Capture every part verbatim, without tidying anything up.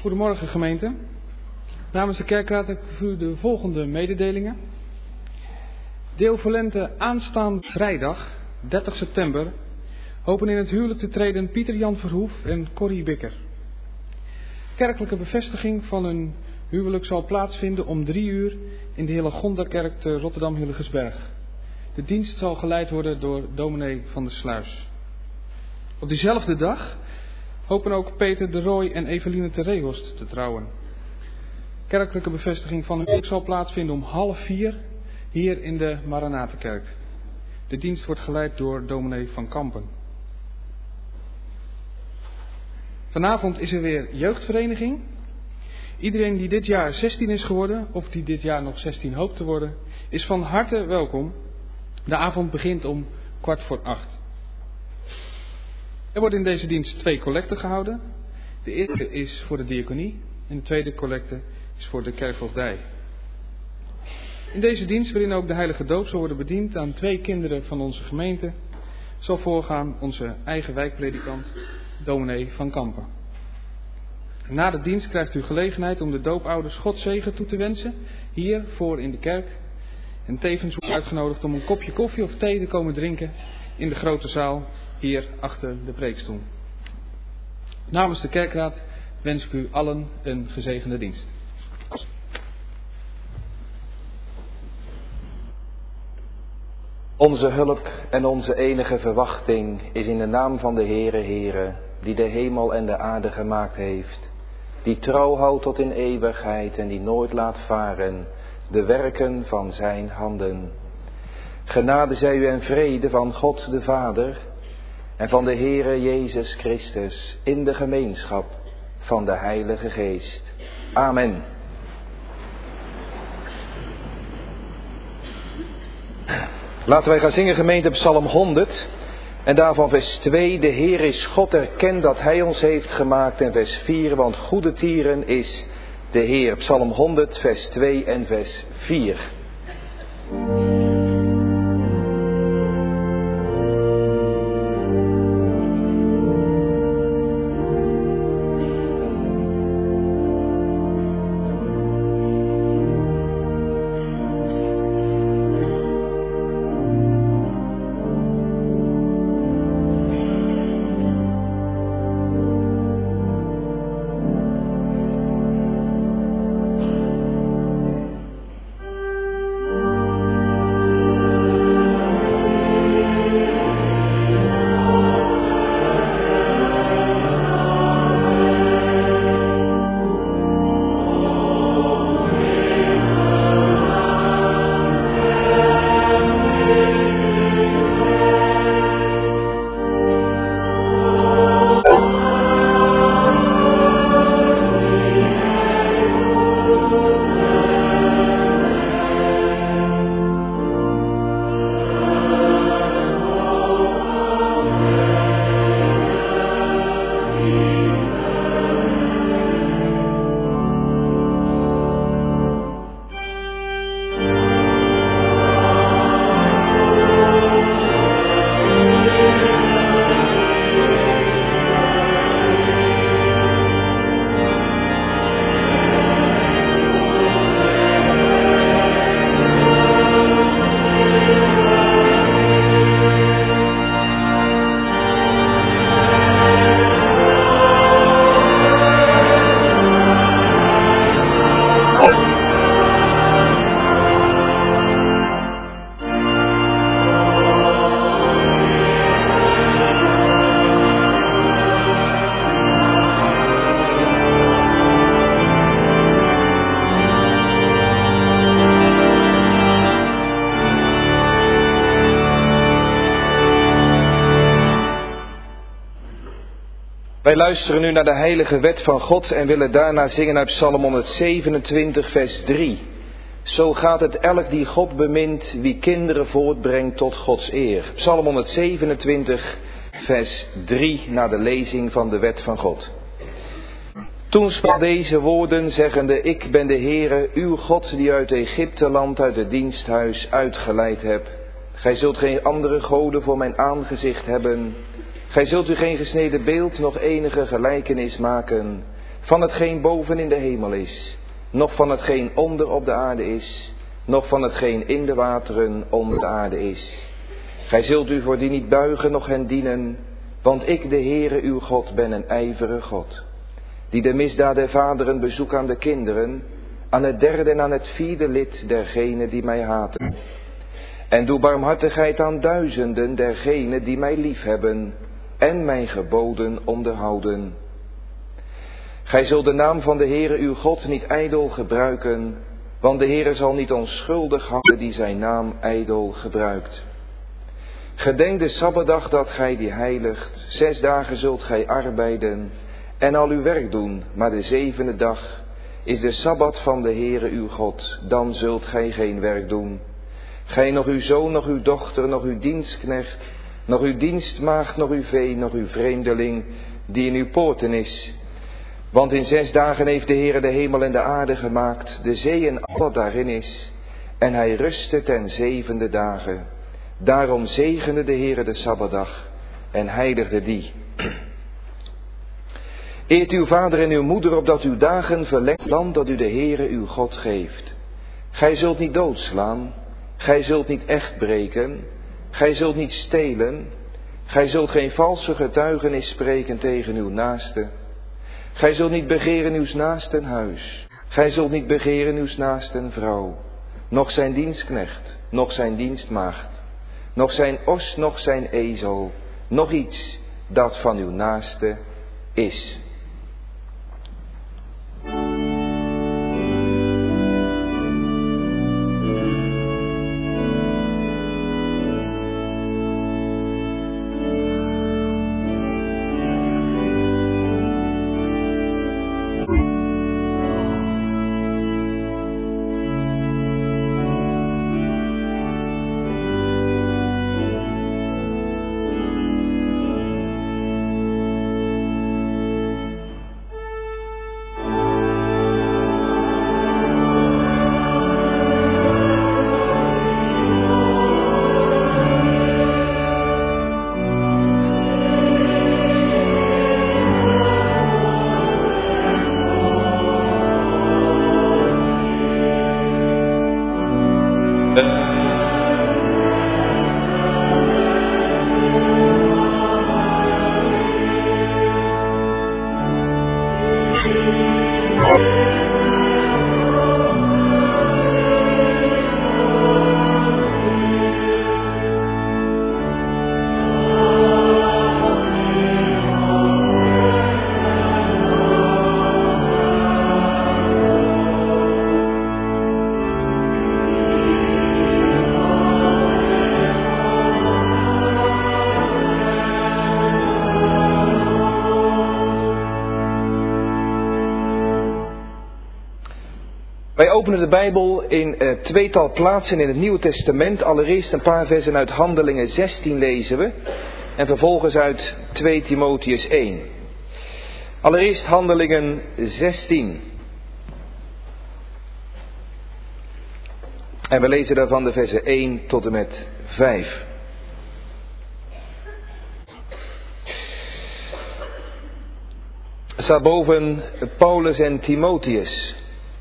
Goedemorgen gemeente. Namens de kerkraad heb ik voor u de volgende mededelingen. Deel voor Lente aanstaande vrijdag, dertig september, hopen in het huwelijk te treden Pieter Jan Verhoef en Corrie Bikker. Kerkelijke bevestiging van hun huwelijk zal plaatsvinden om drie uur in de Hillegondakerk te Rotterdam-Hillegersberg. De dienst zal geleid worden door dominee van der Sluis. Op diezelfde dag hopen ook Peter de Rooij en Eveline de Reehorst te trouwen. Kerkelijke bevestiging van hun huwelijk zal plaatsvinden om half vier hier in de Maranatenkerk. De dienst wordt geleid door dominee van Kampen. Vanavond is er weer jeugdvereniging. Iedereen die dit jaar zestien is geworden, of die dit jaar nog zestien hoopt te worden, is van harte welkom. De avond begint om kwart voor acht. Er worden in deze dienst twee collecten gehouden. De eerste is voor de diaconie en de tweede collecte is voor de kerkvoogdij. In deze dienst, waarin ook de heilige doop zal worden bediend aan twee kinderen van onze gemeente, zal voorgaan onze eigen wijkpredikant, dominee van Kampen. Na de dienst krijgt u gelegenheid om de doopouders Gods zegen toe te wensen, hier voor in de kerk. En tevens wordt u uitgenodigd om een kopje koffie of thee te komen drinken in de grote zaal, hier achter de preekstoel. Namens de kerkraad wens ik u allen een gezegende dienst. Onze hulp en onze enige verwachting is in de naam van de Heere Heere, die de hemel en de aarde gemaakt heeft, die trouw houdt tot in eeuwigheid en die nooit laat varen de werken van zijn handen. Genade zij u en vrede van God de Vader en van de Heere Jezus Christus in de gemeenschap van de Heilige Geest. Amen. Laten wij gaan zingen gemeente Psalm honderd en daarvan vers twee. De Heer is God, erken dat Hij ons heeft gemaakt. En vers vier, want goede tieren is de Heer. Psalm honderd vers twee en vers vier. Wij luisteren nu naar de heilige wet van God en willen daarna zingen uit Psalm honderdzevenentwintig vers drie. Zo gaat het elk die God bemint, wie kinderen voortbrengt tot Gods eer. Psalm honderdzevenentwintig vers drie naar de lezing van de wet van God. Toen sprak deze woorden, zeggende, ik ben de Heere, uw God, die uit Egypteland, uit het diensthuis uitgeleid heb. Gij zult geen andere goden voor mijn aangezicht hebben. Gij zult u geen gesneden beeld, nog enige gelijkenis maken. van hetgeen boven in de hemel is, noch van hetgeen onder op de aarde is, noch van hetgeen in de wateren onder de aarde is. Gij zult u voor die niet buigen, noch hen dienen, want ik, de Heere uw God, ben een ijverige God, die de misdaad der vaderen bezoek aan de kinderen, aan het derde en aan het vierde lid dergenen die mij haten. En doe barmhartigheid aan duizenden dergenen die mij liefhebben en mijn geboden onderhouden. Gij zult de naam van de Heere uw God niet ijdel gebruiken, want de Heere zal niet onschuldig houden die zijn naam ijdel gebruikt. Gedenk de Sabbatdag dat gij die heiligt. Zes dagen zult gij arbeiden en al uw werk doen, maar de zevende dag is de Sabbat van de Heere uw God. Dan zult gij geen werk doen. Gij, nog uw zoon, nog uw dochter, nog uw dienstknecht, nog uw dienstmaagd, nog uw vee, nog uw vreemdeling, die in uw poorten is. Want in zes dagen heeft de Heere de hemel en de aarde gemaakt, de zee en al wat daarin is. En hij rustte ten zevende dagen. Daarom zegende de Heere de Sabbatdag en heiligde die. Eert uw vader en uw moeder, opdat uw dagen verlengt land dat u de Heere uw God geeft. Gij zult niet doodslaan, gij zult niet echt breken, gij zult niet stelen, gij zult geen valse getuigenis spreken tegen uw naaste. Gij zult niet begeren uws naasten huis, gij zult niet begeren uws naasten vrouw, noch zijn dienstknecht, noch zijn dienstmaagd, noch zijn os, noch zijn ezel, noch iets dat van uw naaste is. Wij openen de Bijbel in uh, tweetal plaatsen in het Nieuwe Testament. Allereerst een paar versen uit Handelingen zestien lezen we. En vervolgens uit twee Timotheüs één. Allereerst Handelingen zestien. En we lezen daarvan de versen één tot en met vijf. Er staat boven Paulus en Timotheus.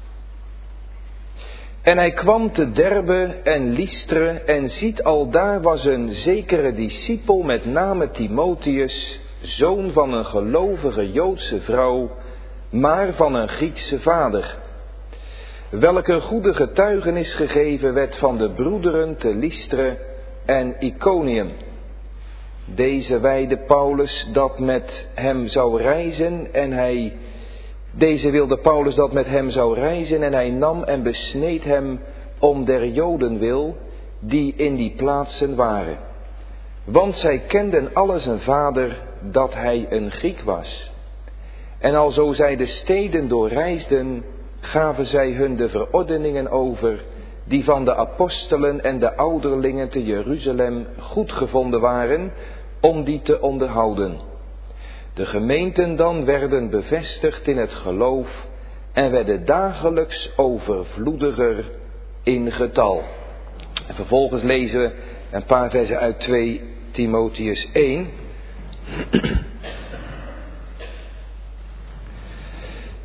En hij kwam te Derbe en Lystre en ziet aldaar was een zekere discipel met name Timotheus, zoon van een gelovige Joodse vrouw, maar van een Griekse vader, welke goede getuigenis gegeven werd van de broederen te Lystre en Iconium. Deze wijde Paulus dat met hem zou reizen en hij... Deze wilde Paulus dat met hem zou reizen en hij nam en besneed hem om der Joden wil, die in die plaatsen waren. Want zij kenden alle zijn vader dat hij een Griek was. En alzo zij de steden doorreisden, gaven zij hun de verordeningen over, die van de apostelen en de ouderlingen te Jeruzalem goed gevonden waren, om die te onderhouden. De gemeenten dan werden bevestigd in het geloof en werden dagelijks overvloediger in getal. En vervolgens lezen we een paar versen uit twee Timotheüs één.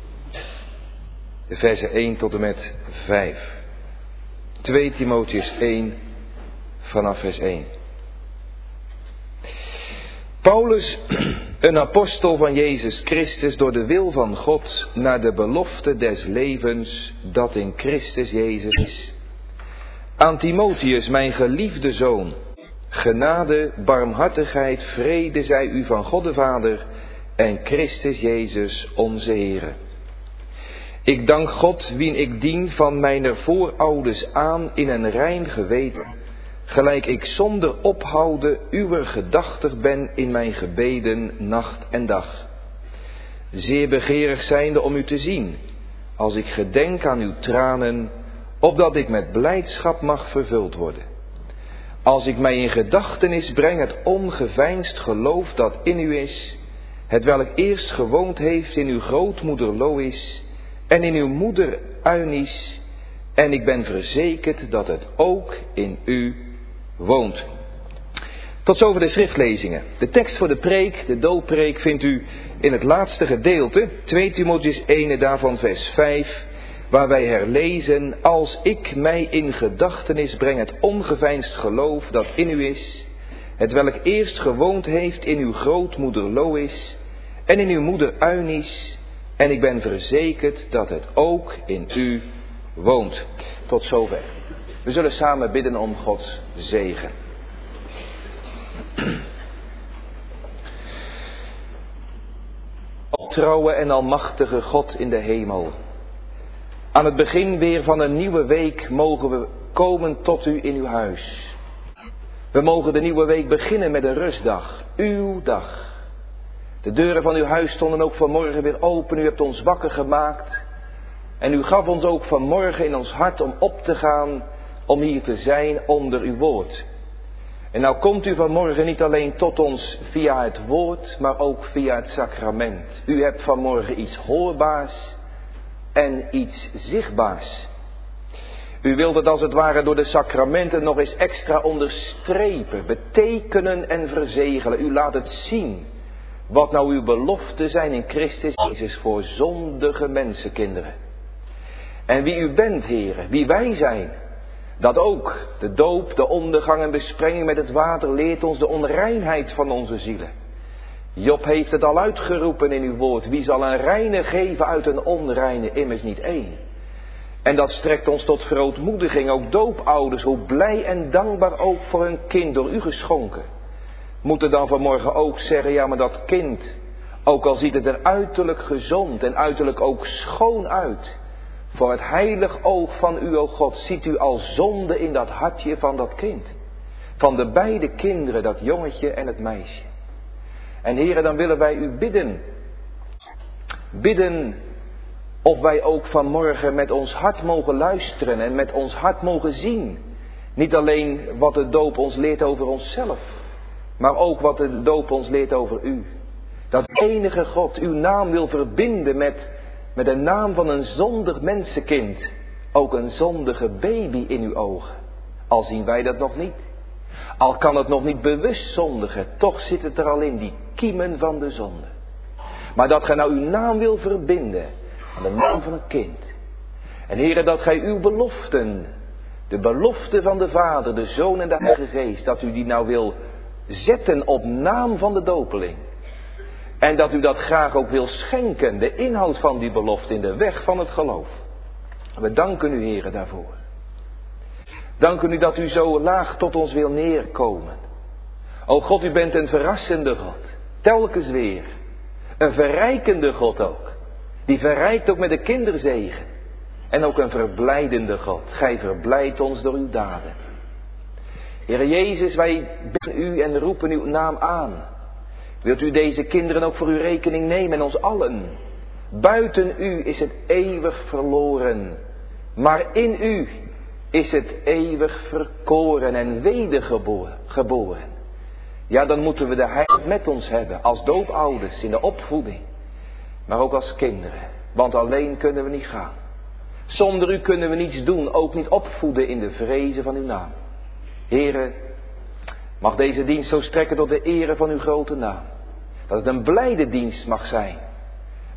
versen één tot en met vijf. twee Timotheüs één, vanaf vers één. Paulus, een apostel van Jezus Christus door de wil van God, naar de belofte des levens dat in Christus Jezus is. Aan Timotheüs, mijn geliefde zoon, genade, barmhartigheid, vrede zij u van God de Vader en Christus Jezus onze Heere. Ik dank God, wien ik dien van mijner voorouders aan in een rein geweten, gelijk ik zonder ophouden uwer gedachtig ben in mijn gebeden nacht en dag. Zeer begeerig zijnde om u te zien, als ik gedenk aan uw tranen, opdat ik met blijdschap mag vervuld worden. Als ik mij in gedachtenis breng het ongeveinsd geloof dat in u is, hetwelk eerst gewoond heeft in uw grootmoeder Lois en in uw moeder Eunice, en ik ben verzekerd dat het ook in u woont. Tot zover de schriftlezingen. De tekst voor de preek, de dooppreek, vindt u in het laatste gedeelte, twee Timotheüs één, daarvan vers vijf, waar wij herlezen: als ik mij in gedachtenis breng het ongeveinsd geloof dat in u is, hetwelk eerst gewoond heeft in uw grootmoeder Lois en in uw moeder Eunice, en ik ben verzekerd dat het ook in u woont. Tot zover. We zullen samen bidden om Gods zegen. O trouwe en almachtige God in de hemel, aan het begin weer van een nieuwe week mogen we komen tot u in uw huis. We mogen de nieuwe week beginnen met een rustdag, uw dag. De deuren van uw huis stonden ook vanmorgen weer open. U hebt ons wakker gemaakt. En u gaf ons ook vanmorgen in ons hart om op te gaan, om hier te zijn onder uw woord. En nou komt u vanmorgen niet alleen tot ons via het woord, maar ook via het sacrament. U hebt vanmorgen iets hoorbaars en iets zichtbaars. U wilt het als het ware door de sacramenten nog eens extra onderstrepen, betekenen en verzegelen. U laat het zien wat nou uw beloften zijn in Christus Jezus voor zondige mensenkinderen. En wie u bent, heren, wie wij zijn, dat ook de doop, de ondergang en besprenging met het water leert ons de onreinheid van onze zielen. Job heeft het al uitgeroepen in uw woord: wie zal een reine geven uit een onreine, immers niet één. En dat strekt ons tot verootmoediging, ook doopouders, hoe blij en dankbaar ook voor hun kind door u geschonken. Moeten dan vanmorgen ook zeggen: ja, maar dat kind, ook al ziet het er uiterlijk gezond en uiterlijk ook schoon uit, voor het heilig oog van u, o God, ziet u al zonde in dat hartje van dat kind. Van de beide kinderen, dat jongetje en het meisje. En heren, dan willen wij u bidden. Bidden of wij ook vanmorgen met ons hart mogen luisteren en met ons hart mogen zien. Niet alleen wat de doop ons leert over onszelf, maar ook wat de doop ons leert over u. Dat enige God uw naam wil verbinden met, met de naam van een zondig mensenkind. Ook een zondige baby in uw ogen. Al zien wij dat nog niet. Al kan het nog niet bewust zondigen, toch zit het er al in, die kiemen van de zonde. Maar dat gij nou uw naam wil verbinden aan de naam van een kind. En heren, dat gij uw beloften, de belofte van de Vader, de Zoon en de Heilige Geest, dat u die nou wil zetten op naam van de dopeling. En dat u dat graag ook wil schenken, de inhoud van die belofte in de weg van het geloof. We danken u, heren, daarvoor. Danken u dat u zo laag tot ons wil neerkomen. O God, u bent een verrassende God. Telkens weer. Een verrijkende God ook. Die verrijkt ook met de kinderzegen. En ook een verblijdende God. Gij verblijdt ons door uw daden. Heere Jezus, wij bidden u en roepen uw naam aan. Wilt u deze kinderen ook voor uw rekening nemen en ons allen? Buiten u is het eeuwig verloren. Maar in u is het eeuwig verkoren en wedergeboren. Ja, dan moeten we de heilig met ons hebben als doopouders in de opvoeding. Maar ook als kinderen. Want alleen kunnen we niet gaan. Zonder u kunnen we niets doen, ook niet opvoeden in de vrezen van uw naam. Here, mag deze dienst zo strekken tot de ere van uw grote naam. Dat het een blijde dienst mag zijn.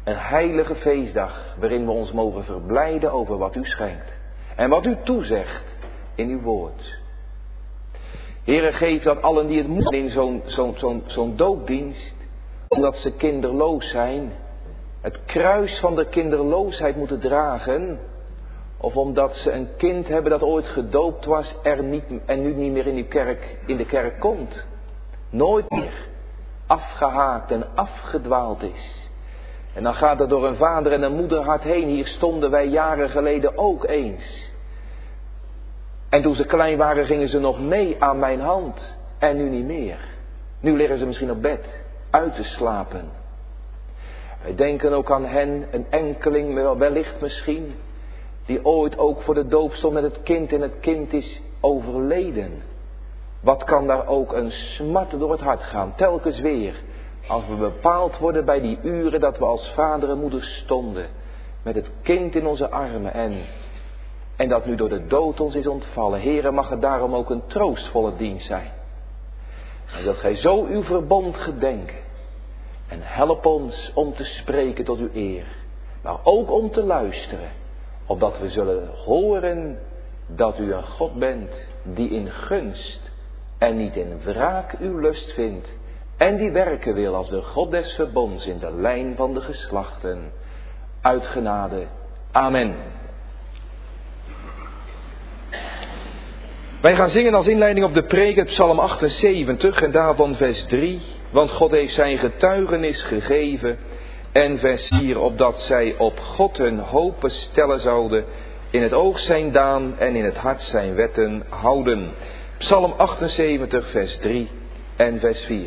Een heilige feestdag waarin we ons mogen verblijden over wat u schenkt. En wat u toezegt in uw woord. Heere, geef dat allen die het moeten in zo'n zo'n zo'n zo'n doopdienst, omdat ze kinderloos zijn, het kruis van de kinderloosheid moeten dragen. Of omdat ze een kind hebben dat ooit gedoopt was er niet, en nu niet meer in, die kerk, in de kerk komt. Nooit meer afgehaakt en afgedwaald is. En dan gaat het door een vader en een moederhart heen. Hier stonden wij jaren geleden ook eens. En toen ze klein waren gingen ze nog mee aan mijn hand. En nu niet meer. Nu liggen ze misschien op bed, uit te slapen. Wij denken ook aan hen, een enkeling, wellicht misschien, die ooit ook voor de doop stond met het kind en het kind is overleden. Wat kan daar ook een smart door het hart gaan, telkens weer. Als we bepaald worden bij die uren dat we als vader en moeder stonden. Met het kind in onze armen en, en dat nu door de dood ons is ontvallen. Heere, mag het daarom ook een troostvolle dienst zijn. En dat gij zo uw verbond gedenken. En help ons om te spreken tot uw eer. Maar ook om te luisteren. Opdat we zullen horen dat u een God bent die in gunst en niet in wraak uw lust vindt. En die werken wil als de God des verbonds in de lijn van de geslachten. Uit genade. Amen. Wij gaan zingen als inleiding op de preek het Psalm achtenzeventig en daarvan vers drie. Want God heeft zijn getuigenis gegeven. En vers vier, opdat zij op God hun hopen stellen zouden. In het oog zijn daan en in het hart zijn wetten houden. Psalm achtenzeventig vers drie en vers vier.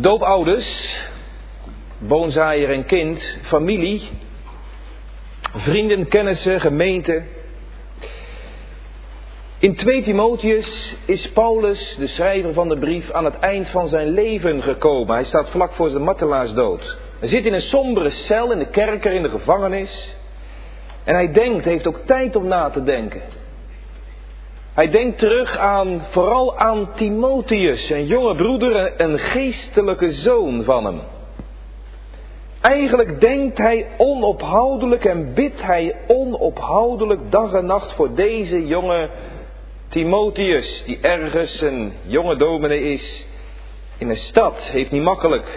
Doopouders, boonzaaier en kind, familie, vrienden, kennissen, gemeente. In twee Timotheus is Paulus, de schrijver van de brief, aan het eind van zijn leven gekomen. Hij staat vlak voor zijn martelaarsdood. Hij zit in een sombere cel in de kerker, in de gevangenis. En hij denkt, heeft ook tijd om na te denken. Hij denkt terug aan, vooral aan Timotheus, een jonge broeder, een geestelijke zoon van hem. Eigenlijk denkt hij onophoudelijk en bidt hij onophoudelijk dag en nacht voor deze jonge Timotheus, die ergens een jonge dominee is in een stad, heeft niet makkelijk.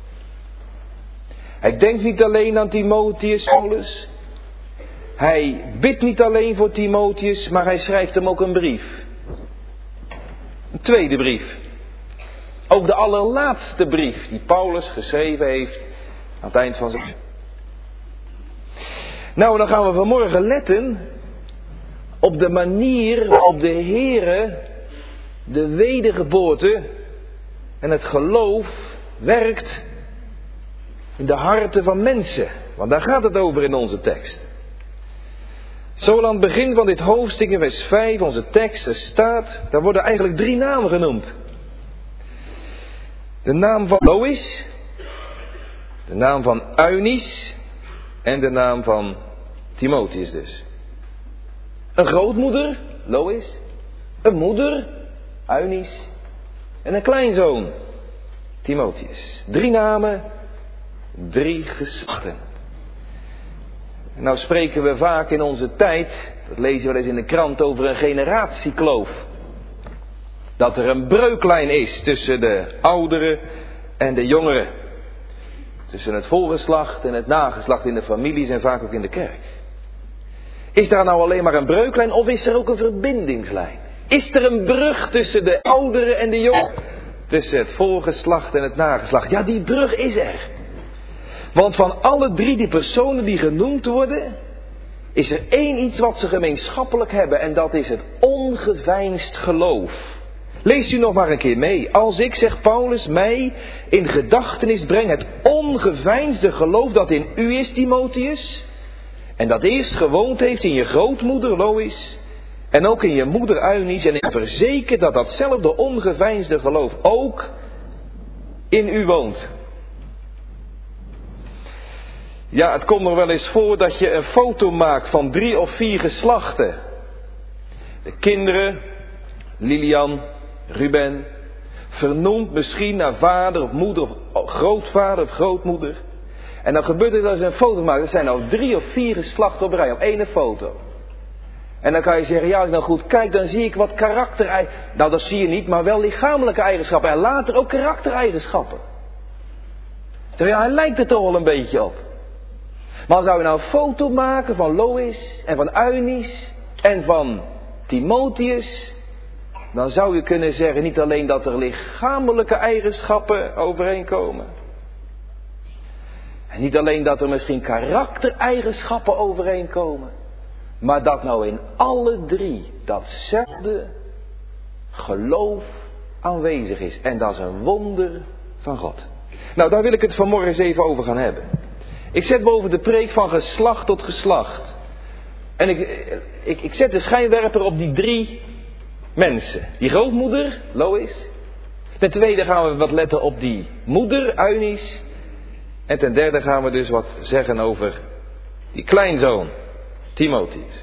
Hij denkt niet alleen aan Timotheus, Paulus. Hij bidt niet alleen voor Timotheus, maar hij schrijft hem ook een brief. Een tweede brief. Ook de allerlaatste brief die Paulus geschreven heeft aan het eind van zijn leven. Nou, dan gaan we vanmorgen letten op de manier waarop de Heere de wedergeboorte en het geloof werkt in de harten van mensen. Want daar gaat het over in onze tekst. Zo aan het begin van dit hoofdstuk in vers vijf, onze tekst, er staat, daar worden eigenlijk drie namen genoemd. De naam van Lois, de naam van Eunice en de naam van Timotheus dus. Een grootmoeder, Lois, een moeder, Eunice en een kleinzoon, Timotheus. Drie namen, drie geslachten. En nou spreken we vaak in onze tijd, dat lezen we wel eens in de krant, over een generatiekloof. Dat er een breuklijn is tussen de ouderen en de jongeren. Tussen het voorgeslacht en het nageslacht in de families en vaak ook in de kerk. Is daar nou alleen maar een breuklijn of is er ook een verbindingslijn? Is er een brug tussen de ouderen en de jongeren? Tussen het voorgeslacht en het nageslacht? Ja, die brug is er. Want van alle drie die personen die genoemd worden, is er één iets wat ze gemeenschappelijk hebben en dat is het ongeveinsd geloof. Leest u nog maar een keer mee. Als ik, zegt Paulus, mij in gedachtenis breng het ongeveinsde geloof dat in u is, Timotheus, en dat eerst gewoond heeft in je grootmoeder Lois en ook in je moeder Eunice, en ik verzeker dat datzelfde ongeveinsde geloof ook in u woont. Ja, het komt nog wel eens voor dat je een foto maakt van drie of vier geslachten. De kinderen, Lilian, Ruben, vernoemd misschien naar vader of moeder of grootvader of grootmoeder. En dan gebeurt het als je een foto maakt. Er zijn nou drie of vier geslachten op rij op één foto. En dan kan je zeggen, ja, als ik nou goed kijk, dan zie ik wat karakter. Nou, dat zie je niet, maar wel lichamelijke eigenschappen. En later ook karaktereigenschappen. Terwijl hij lijkt er toch wel een beetje op. Maar zou je nou een foto maken van Lois en van Eunice en van Timotheus, dan zou je kunnen zeggen niet alleen dat er lichamelijke eigenschappen overeenkomen. En niet alleen dat er misschien karaktereigenschappen overeenkomen. Maar dat nou in alle drie datzelfde geloof aanwezig is. En dat is een wonder van God. Nou, daar wil ik het vanmorgen eens even over gaan hebben. Ik zet boven de preek van geslacht tot geslacht. En ik, ik, ik zet de schijnwerper op die drie mensen. Die grootmoeder, Lois. Ten tweede gaan we wat letten op die moeder, Eunice. En ten derde gaan we dus wat zeggen over die kleinzoon, Timotheus.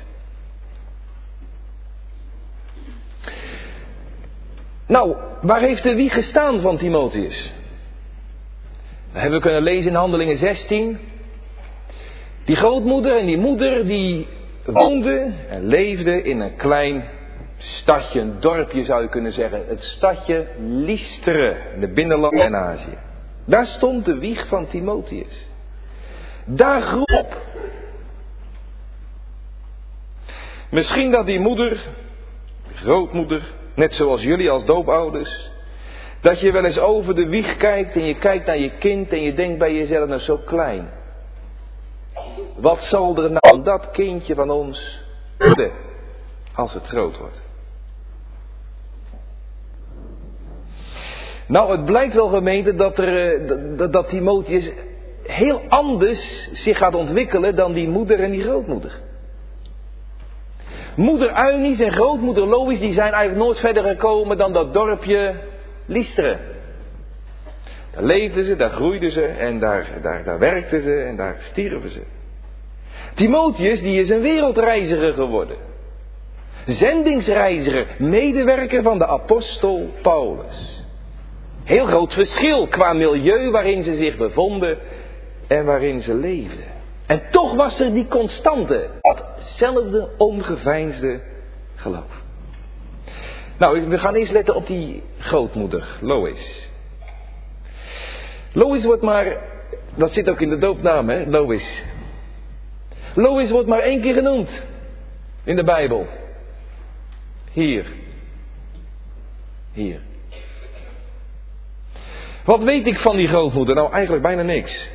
Nou, waar heeft de wieg gestaan van Timotheus? Dat hebben we kunnen lezen in Handelingen zestien. Die grootmoeder en die moeder die woonden en leefden in een klein stadje, een dorpje zou je kunnen zeggen. Het stadje Lystra, in de binnenlanden en Azië. Daar stond de wieg van Timotheus. Daar groep op. Misschien dat die moeder, grootmoeder, net zoals jullie als doopouders, dat je wel eens over de wieg kijkt en je kijkt naar je kind en je denkt bij jezelf, nou zo klein. Wat zal er nou aan dat kindje van ons worden als het groot wordt? Nou, het blijkt wel, gemeente, dat, er, dat, dat Timotheus heel anders zich gaat ontwikkelen dan die moeder en die grootmoeder. Moeder Eunice en grootmoeder Lois, die zijn eigenlijk nooit verder gekomen dan dat dorpje Lystra. Daar leefden ze, daar groeiden ze en daar, daar, daar werkten ze en daar stierven ze. Timotheus, die is een wereldreiziger geworden. Zendingsreiziger, medewerker van de apostel Paulus. Heel groot verschil qua milieu waarin ze zich bevonden en waarin ze leefden. En toch was er die constante, datzelfde ongeveinsde geloof. Nou, we gaan eerst letten op die grootmoeder, Lois. Lois wordt maar, dat zit ook in de doopnaam, hè, Lois. Lois wordt maar één keer genoemd in de Bijbel. Hier. Hier. Wat weet ik van die grootmoeder? Nou, eigenlijk bijna niks.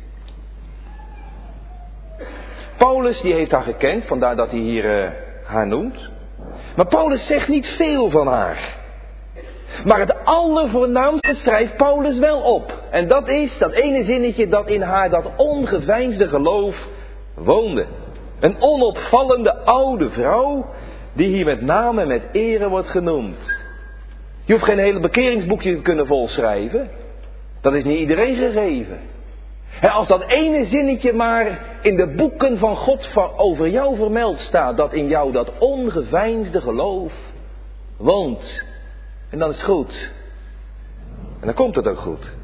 Paulus, die heeft haar gekend, vandaar dat hij hier uh, haar noemt. Maar Paulus zegt niet veel van haar. Maar het allervoornaamste schrijft Paulus wel op. En dat is dat ene zinnetje dat in haar dat ongeveinsde geloof woonde. Een onopvallende oude vrouw die hier met naam en met ere wordt genoemd. Je hoeft geen hele bekeringsboekje te kunnen volschrijven. Dat is niet iedereen gegeven. En als dat ene zinnetje maar in de boeken van God van over jou vermeld staat, dat in jou dat ongeveinsde geloof woont. En dan is het goed. En dan komt het ook goed.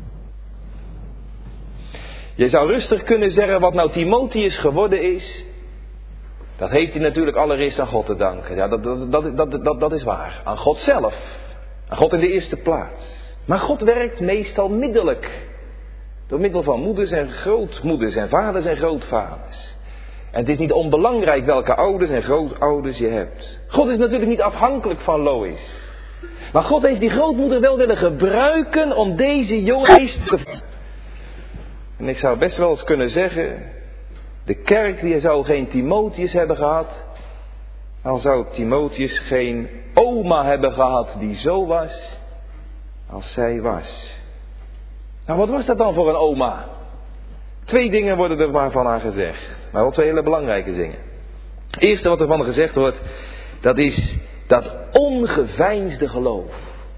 Je zou rustig kunnen zeggen wat nou Timotheus geworden is. Dat heeft hij natuurlijk allereerst aan God te danken. Ja, dat, dat, dat, dat, dat, dat is waar. Aan God zelf. Aan God in de eerste plaats. Maar God werkt meestal middelijk. Door middel van moeders en grootmoeders en vaders en grootvaders. En het is niet onbelangrijk welke ouders en grootouders je hebt. God is natuurlijk niet afhankelijk van Lois. Maar God heeft die grootmoeder wel willen gebruiken om deze jongen te... En ik zou best wel eens kunnen zeggen, de kerk die zou geen Timotheus hebben gehad, dan zou Timotheus geen oma hebben gehad die zo was als zij was. Nou, wat was dat dan voor een oma? Twee dingen worden er maar van haar gezegd, maar wel twee hele belangrijke dingen. Het eerste wat er van gezegd wordt, dat is dat ongeveinsde geloof.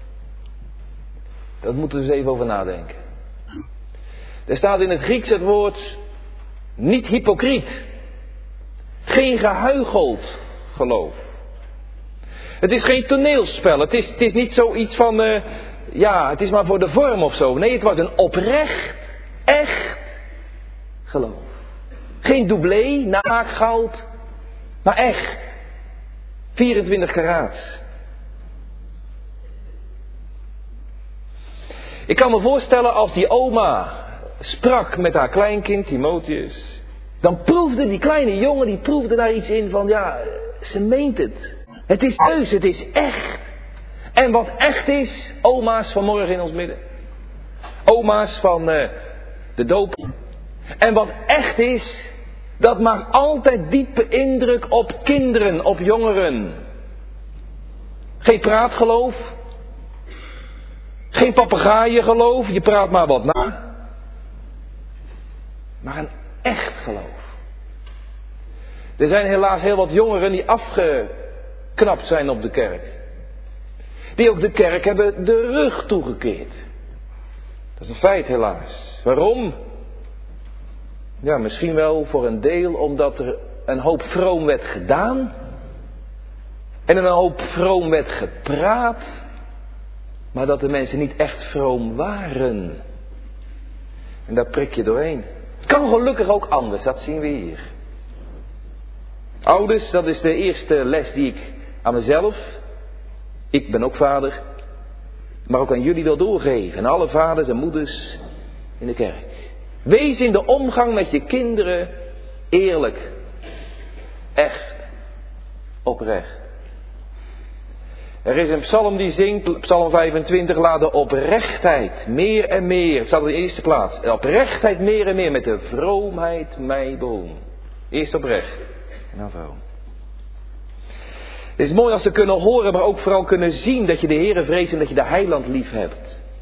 Dat moeten we eens even over nadenken. Er staat in het Grieks het woord niet hypocriet. Geen gehuicheld geloof. Het is geen toneelspel. Het is, het is niet zoiets van, uh, ja, het is maar voor de vorm of zo. Nee, het was een oprecht, echt geloof. Geen doublé, naakgoud, maar echt. vierentwintig karaat. Ik kan me voorstellen als die oma sprak met haar kleinkind Timotheus, dan proefde die kleine jongen, die proefde daar iets in van, ja, ze meent het. Het is heus, het is echt. En wat echt is, oma's vanmorgen in ons midden. Oma's van uh, de doop. En wat echt is, dat maakt altijd diepe indruk op kinderen, op jongeren. Geen praatgeloof. Geen papegaaiengeloof, je praat maar wat na. Maar een echt geloof. Er zijn helaas heel wat jongeren die afgeknapt zijn op de kerk. Die ook de kerk hebben de rug toegekeerd. Dat is een feit helaas. Waarom? Ja, misschien wel voor een deel omdat er een hoop vroom werd gedaan. En een hoop vroom werd gepraat. Maar dat de mensen niet echt vroom waren. En daar prik je doorheen. Het kan gelukkig ook anders, dat zien we hier. Ouders, dat is de eerste les die ik aan mezelf, ik ben ook vader, maar ook aan jullie wil doorgeven. En alle vaders en moeders in de kerk. Wees in de omgang met je kinderen eerlijk. Echt. Oprecht. Er is een psalm die zingt, psalm vijfentwintig, laat de oprechtheid meer en meer, het staat in de eerste plaats, de oprechtheid meer en meer met de vroomheid mij behoen. Eerst oprecht en dan vroom. Het is mooi als ze kunnen horen, maar ook vooral kunnen zien dat je de Heere vreest en dat je de heiland lief hebt.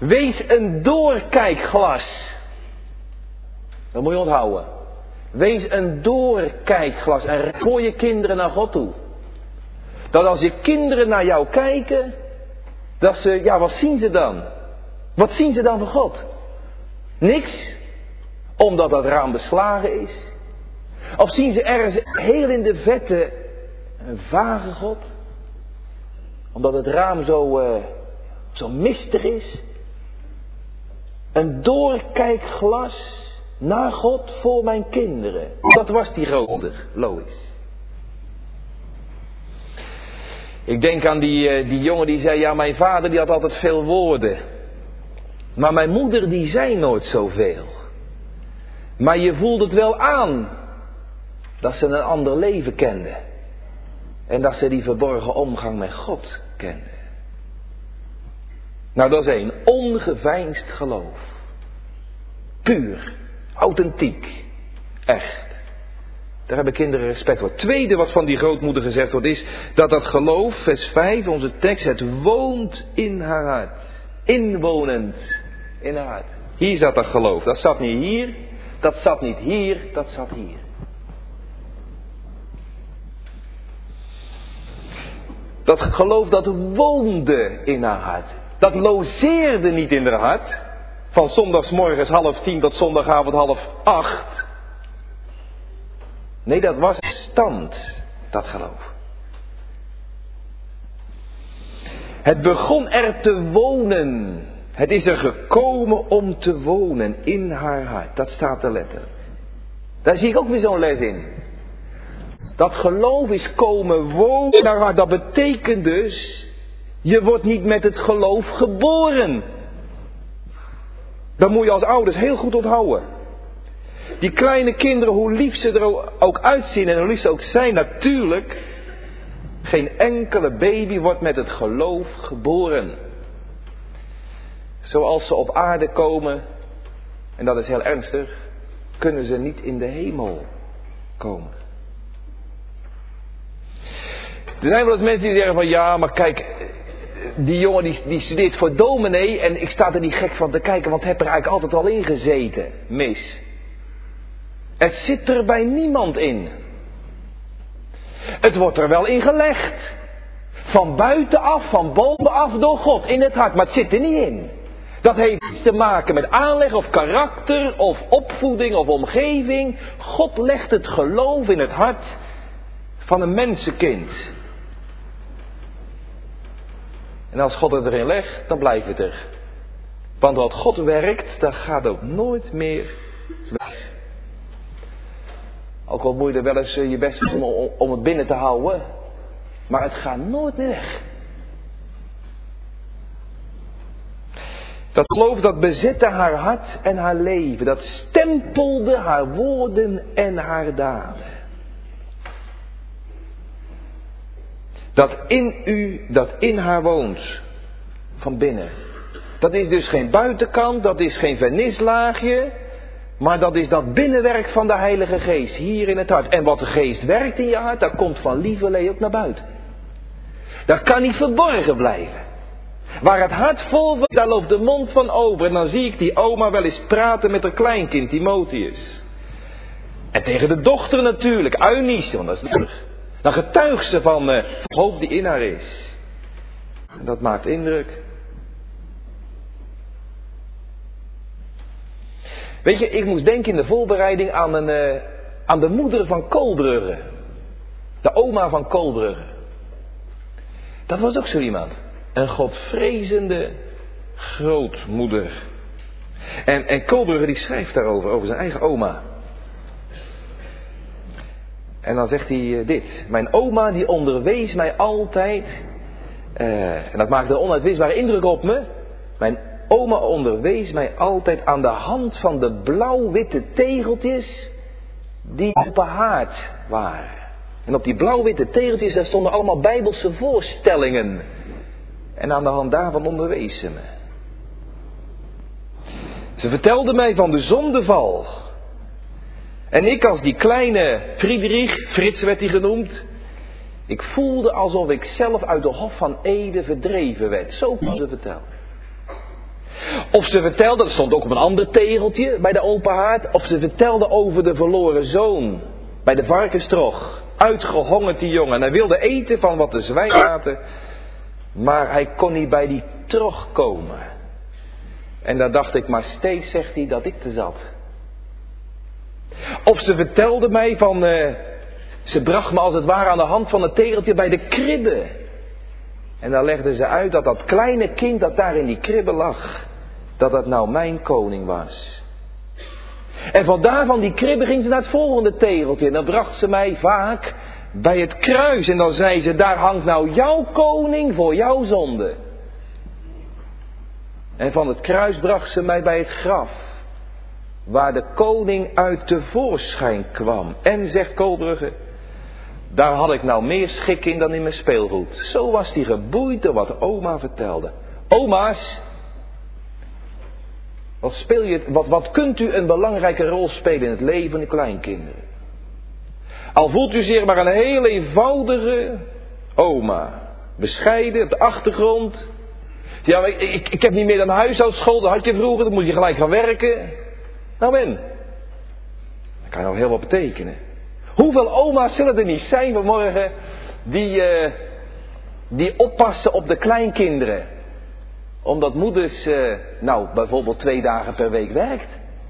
Wees een doorkijkglas. Dat moet je onthouden. Wees een doorkijkglas en voor je kinderen naar God toe. Dat als je kinderen naar jou kijken, dat ze, ja, wat zien ze dan? Wat zien ze dan van God? Niks, omdat dat raam beslagen is. Of zien ze ergens heel in de vette een vage God? Omdat het raam zo, uh, zo mistig is. Een doorkijkglas naar God voor mijn kinderen. Dat was die grote Lois. Ik denk aan die, uh, die jongen die zei, ja, mijn vader die had altijd veel woorden. Maar mijn moeder die zei nooit zoveel. Maar je voelt het wel aan dat ze een ander leven kende. En dat ze die verborgen omgang met God kende. Nou, dat is één. Ongeveinsd geloof. Puur. Authentiek. Echt. Daar hebben kinderen respect voor. Het tweede wat van die grootmoeder gezegd wordt is dat dat geloof, vers vijf, onze tekst, het woont in haar hart. Inwonend in haar hart. Hier zat dat geloof. Dat zat niet hier. Dat zat niet hier. Dat zat hier. Dat geloof dat woonde in haar hart. Dat logeerde niet in haar hart. Van zondagsmorgens half tien tot zondagavond half acht. Nee, dat was stand, dat geloof. Het begon er te wonen. Het is er gekomen om te wonen in haar hart. Dat staat er letterlijk. Daar zie ik ook weer zo'n les in. Dat geloof is komen wonen in haar hart. Dat betekent dus, je wordt niet met het geloof geboren. Dat moet je als ouders heel goed onthouden. Die kleine kinderen, hoe lief ze er ook uitzien en hoe lief ze ook zijn, natuurlijk. Geen enkele baby wordt met het geloof geboren. Zoals ze op aarde komen, en dat is heel ernstig, kunnen ze niet in de hemel komen. Er zijn wel eens mensen die zeggen van ja, maar kijk, die jongen die, die studeert voor dominee en ik sta er niet gek van te kijken, want heb er eigenlijk altijd al in gezeten. Mis. Het zit er bij niemand in. Het wordt er wel in gelegd. Van buitenaf, van bovenaf door God in het hart, maar het zit er niet in. Dat heeft iets te maken met aanleg of karakter of opvoeding of omgeving. God legt het geloof in het hart van een mensenkind. En als God het erin legt, dan blijft het er. Want wat God werkt, dat gaat ook nooit meer weg. Ook al moet je er wel eens je best doen om, om het binnen te houden. Maar het gaat nooit meer weg. Dat geloof dat bezette haar hart en haar leven. Dat stempelde haar woorden en haar daden. Dat in u, dat in haar woont. Van binnen. Dat is dus geen buitenkant, dat is geen vernislaagje. Maar dat is dat binnenwerk van de Heilige Geest. Hier in het hart. En wat de Geest werkt in je hart, dat komt van lieverlee ook naar buiten. Dat kan niet verborgen blijven. Waar het hart vol wordt, daar loopt de mond van over. En dan zie ik die oma wel eens praten met haar kleinkind, Timotheus. En tegen de dochter natuurlijk, Eunice, want dat is natuurlijk. Dan getuigt ze van de uh, hoop die in haar is. En dat maakt indruk. Weet je, ik moest denken in de voorbereiding aan, een, uh, aan de moeder van Koolbrugge. De oma van Koolbrugge. Dat was ook zo iemand. Een godvrezende grootmoeder. En, en Koolbrugge die schrijft daarover, over zijn eigen oma. En dan zegt hij uh, dit. Mijn oma die onderwees mij altijd. Uh, en dat maakte een onuitwisbare indruk op me. Mijn oma onderwees mij altijd aan de hand van de blauw-witte tegeltjes die op haar haard waren. En op die blauw-witte tegeltjes daar stonden allemaal bijbelse voorstellingen. En aan de hand daarvan onderwees ze me. Ze vertelde mij van de zondeval. En ik als die kleine Friedrich, Frits werd hij genoemd. Ik voelde alsof ik zelf uit de Hof van Eden verdreven werd. Zo kon ze vertellen. Of ze vertelde, dat stond ook op een ander tegeltje bij de open haard. Of ze vertelde over de verloren zoon bij de varkenstrog. Uitgehongerd die jongen. En hij wilde eten van wat de zwijn aten. Maar hij kon niet bij die trog komen. En daar dacht ik, maar steeds zegt hij dat ik te zat. Of ze vertelde mij van, uh, ze bracht me als het ware aan de hand van het tegeltje bij de kribbe. En dan legde ze uit dat dat kleine kind dat daar in die kribbe lag, dat dat nou mijn koning was. En vandaar van die kribbe ging ze naar het volgende tegeltje. En dan bracht ze mij vaak bij het kruis. En dan zei ze, daar hangt nou jouw koning voor jouw zonde. En van het kruis bracht ze mij bij het graf, waar de koning uit tevoorschijn kwam. En, zegt Koolbrugge, daar had ik nou meer schik in dan in mijn speelgoed. Zo was die geboeid door wat oma vertelde. Oma's, wat, speel je, wat, wat kunt u een belangrijke rol spelen in het leven van de kleinkinderen? Al voelt u zich maar een heel eenvoudige oma. Bescheiden, op de achtergrond. Ja, ik, ik, ik heb niet meer dan huishoudschool, dat had je vroeger, dan moet je gelijk gaan werken. Nou ben, dat kan nou heel wat betekenen. Hoeveel oma's zullen er niet zijn vanmorgen die, uh, die oppassen op de kleinkinderen? Omdat moeders, uh, nou bijvoorbeeld twee dagen per week werkt.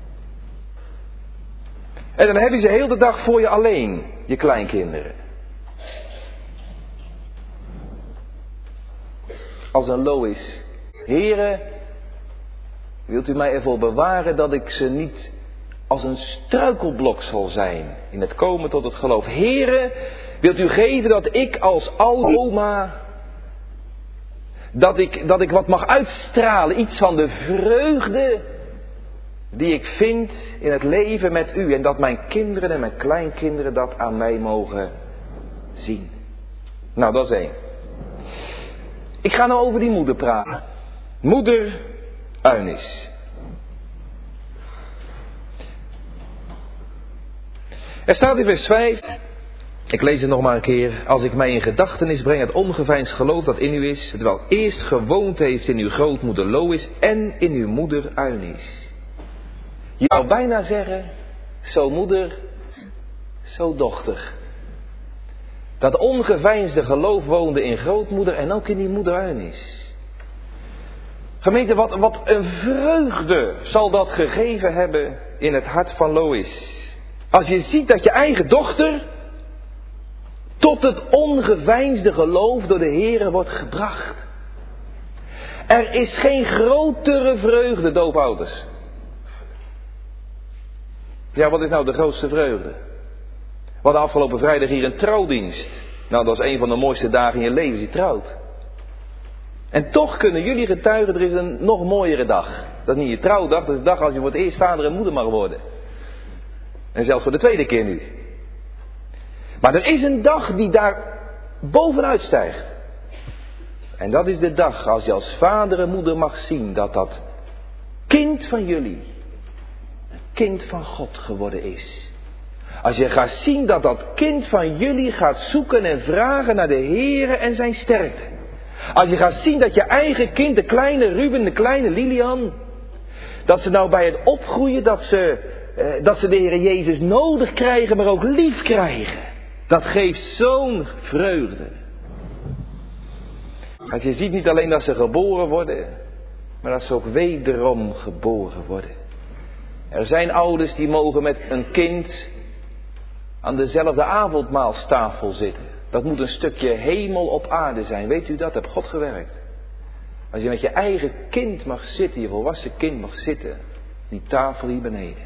En dan heb je ze heel de dag voor je alleen, je kleinkinderen. Als een Lois. Heren, wilt u mij ervoor bewaren dat ik ze niet als een struikelblok zal zijn in het komen tot het geloof. Heren, wilt u geven dat ik als oma, dat ik, dat ik wat mag uitstralen, iets van de vreugde die ik vind in het leven met u. En dat mijn kinderen en mijn kleinkinderen dat aan mij mogen zien. Nou, dat is één. Ik ga nou over die moeder praten. Moeder Eunis. Er staat in vers vijf, ik lees het nog maar een keer. Als ik mij in gedachtenis breng het ongeveinsd geloof dat in u is, terwijl eerst gewoond heeft in uw grootmoeder Lois en in uw moeder Eunis. Je zou bijna zeggen, zo moeder, zo dochter. Dat ongeveinsde geloof woonde in grootmoeder en ook in die moeder Eunis. Gemeente, wat, wat een vreugde zal dat gegeven hebben in het hart van Lois. Als je ziet dat je eigen dochter tot het ongeveinsde geloof door de Heere wordt gebracht. Er is geen grotere vreugde, doopouders. Ja, wat is nou de grootste vreugde? We hadden afgelopen vrijdag hier een trouwdienst. Nou, dat is een van de mooiste dagen in je leven, als je trouwt. En toch kunnen jullie getuigen, er is een nog mooiere dag. Dat is niet je trouwdag, dat is de dag als je voor het eerst vader en moeder mag worden. En zelfs voor de tweede keer nu. Maar er is een dag die daar bovenuit stijgt. En dat is de dag als je als vader en moeder mag zien dat dat kind van jullie een kind van God geworden is. Als je gaat zien dat dat kind van jullie gaat zoeken en vragen naar de Heere en zijn sterkte. Als je gaat zien dat je eigen kind, de kleine Ruben, de kleine Lilian, dat ze nou bij het opgroeien, dat ze, eh, dat ze de Heere Jezus nodig krijgen, maar ook lief krijgen. Dat geeft zo'n vreugde. Als je ziet niet alleen dat ze geboren worden, maar dat ze ook wederom geboren worden. Er zijn ouders die mogen met een kind aan dezelfde avondmaalstafel zitten. Dat moet een stukje hemel op aarde zijn. Weet u dat? Heb God gewerkt. Als je met je eigen kind mag zitten, je volwassen kind mag zitten, die tafel hier beneden.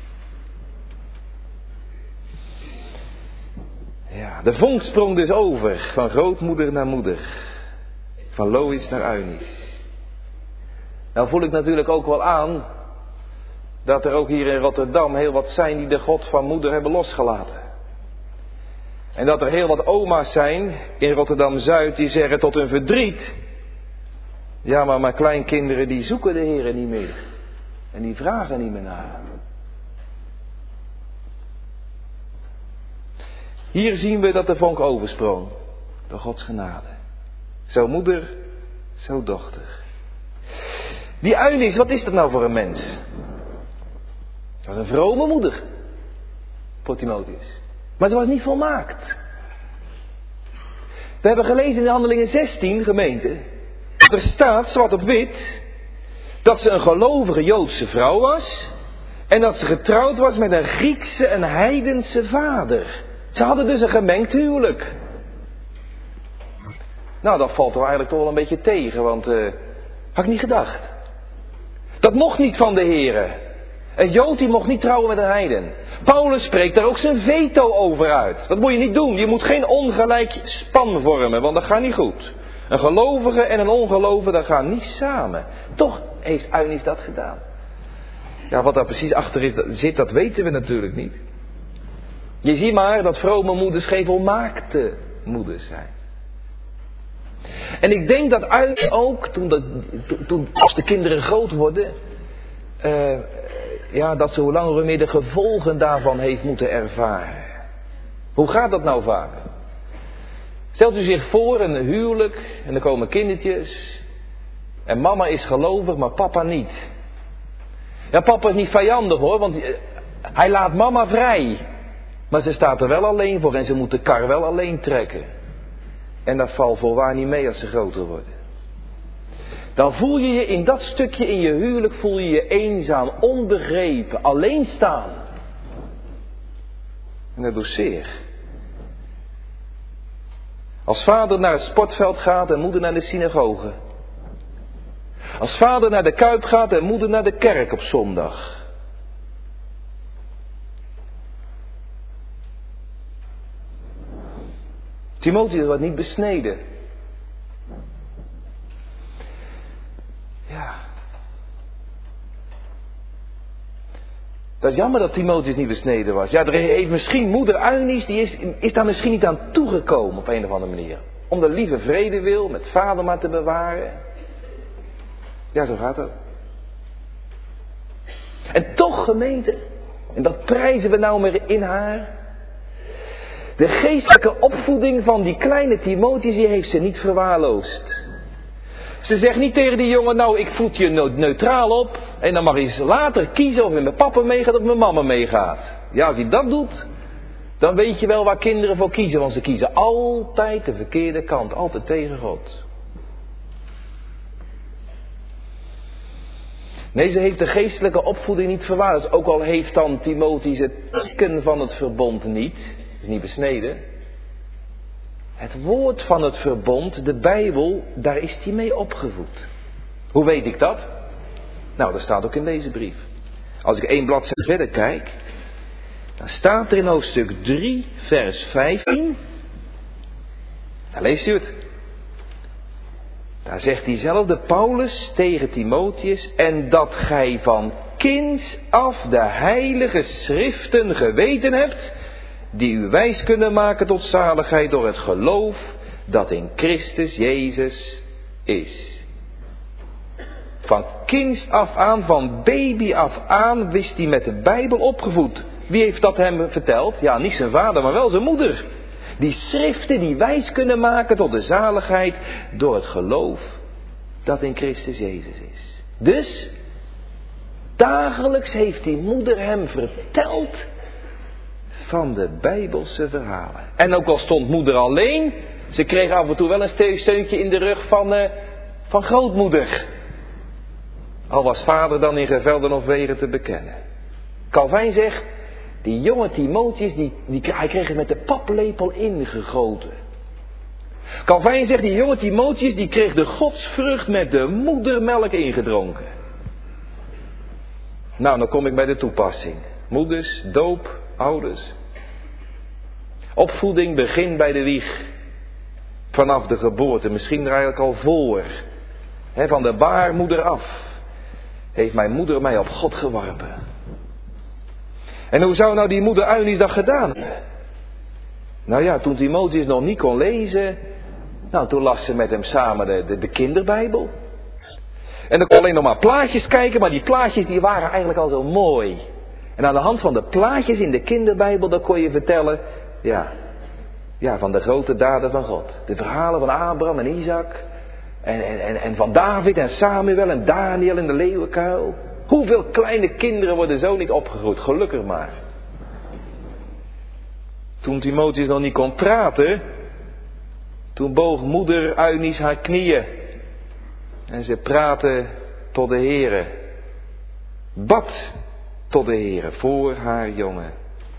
Ja, de vonk sprong dus over van grootmoeder naar moeder. Van Lois naar Eunis. Nou voel ik natuurlijk ook wel aan dat er ook hier in Rotterdam heel wat zijn die de God van moeder hebben losgelaten. En dat er heel wat oma's zijn in Rotterdam-Zuid die zeggen tot hun verdriet: ja, maar mijn kleinkinderen die zoeken de Heere niet meer. En die vragen niet meer naar. Hier zien we dat de vonk oversprong. Door Gods genade. Zo moeder, zo dochter. Die Eunice, wat is dat nou voor een mens? Dat was een vrome moeder. Voor Timotheus. Maar ze was niet volmaakt. We hebben gelezen in de Handelingen zestien, gemeente. Dat er staat, zwart op wit, dat ze een gelovige Joodse vrouw was. En dat ze getrouwd was met een Griekse en heidense vader. Ze hadden dus een gemengd huwelijk. Nou, dat valt er eigenlijk toch wel een beetje tegen, want uh, had ik niet gedacht. Dat mocht niet van de Here. Een Jood die mocht niet trouwen met een heiden. Paulus spreekt daar ook zijn veto over uit. Dat moet je niet doen. Je moet geen ongelijk span vormen, want dat gaat niet goed. Een gelovige en een ongelovige, dat gaat niet samen. Toch heeft Eunice dat gedaan. Ja, wat daar precies achter is, dat zit, dat weten we natuurlijk niet. Je ziet maar dat vrome moeders geen volmaakte moeders zijn. En ik denk dat Eunice ook, toen, dat, toen als de kinderen groot worden, uh, ja, dat ze hoe langer hoe meer de gevolgen daarvan heeft moeten ervaren. Hoe gaat dat nou vaak? Stelt u zich voor een huwelijk en er komen kindertjes en mama is gelovig, maar papa niet. Ja, papa is niet vijandig hoor, want hij laat mama vrij. Maar ze staat er wel alleen voor en ze moet de kar wel alleen trekken. En dat valt voorwaar niet mee als ze groter worden. Dan voel je je in dat stukje in je huwelijk, voel je je eenzaam, onbegrepen, alleen staan. En dat doet zeer. Als vader naar het sportveld gaat en moeder naar de synagoge. Als vader naar de Kuip gaat en moeder naar de kerk op zondag. Timotheus wordt niet besneden. Ja. Dat is jammer dat Timotheus niet besneden was. Ja, er heeft misschien moeder Eunice, die is, is daar misschien niet aan toegekomen op een of andere manier. Om de lieve vrede wil met vader maar te bewaren. Ja, zo gaat dat. En toch, gemeente, en dat prijzen we nou maar in haar. De geestelijke opvoeding van die kleine Timotheus, die heeft ze niet verwaarloosd. Ze zegt niet tegen die jongen, nou ik voed je neutraal op. En dan mag hij eens later kiezen of hij met papa meegaat of met mama meegaat. Ja, als hij dat doet, dan weet je wel waar kinderen voor kiezen. Want ze kiezen altijd de verkeerde kant, altijd tegen God. Nee, ze heeft de geestelijke opvoeding niet verwaarloosd. Ook al heeft dan Timotheus het teken van het verbond niet. Is niet besneden. Het woord van het verbond, de Bijbel, daar is hij mee opgevoed. Hoe weet ik dat? Nou, dat staat ook in deze brief. Als ik één bladzijde verder kijk, dan staat er in hoofdstuk drie, vers vijftien. Daar leest u het. Daar zegt diezelfde Paulus tegen Timotheus, en dat gij van kinds af de heilige schriften geweten hebt, die u wijs kunnen maken tot zaligheid door het geloof dat in Christus Jezus is. Van kinds af aan, van baby af aan, wist hij met de Bijbel opgevoed. Wie heeft dat hem verteld? Ja, niet zijn vader, maar wel zijn moeder. Die schriften die wijs kunnen maken tot de zaligheid door het geloof dat in Christus Jezus is. Dus, dagelijks heeft die moeder hem verteld van de Bijbelse verhalen. En ook al stond moeder alleen, ze kreeg af en toe wel een steuntje in de rug van, uh, van grootmoeder. Al was vader dan in gevelden of wegen te bekennen. Calvijn zegt, die jonge Timotheus, die, die, hij kreeg het met de paplepel ingegoten. Calvijn zegt, die jonge Timotheus, die kreeg de godsvrucht met de moedermelk ingedronken. Nou, dan kom ik bij de toepassing. Moeders, doop, ouders. Opvoeding begint bij de wieg. Vanaf de geboorte, misschien er eigenlijk al voor. He, van de baarmoeder af heeft mijn moeder mij op God geworpen. En hoe zou nou die moeder Eunice dat gedaan hebben? Nou ja, toen Timotheus nog niet kon lezen, nou toen las ze met hem samen de, de, de kinderbijbel. En dan kon alleen nog maar plaatjes kijken, maar die plaatjes die waren eigenlijk al zo mooi. En aan de hand van de plaatjes in de kinderbijbel, dan kon je vertellen, ja, ja, van de grote daden van God. De verhalen van Abraham en Isaac En, en, en, en van David en Samuel en Daniel in de leeuwenkuil. Hoeveel kleine kinderen worden zo niet opgegroeid? Gelukkig maar. Toen Timotheus nog niet kon praten, toen boog moeder Eunice haar knieën. En ze praatte tot de Heere. Bad tot de Heere voor haar jongen.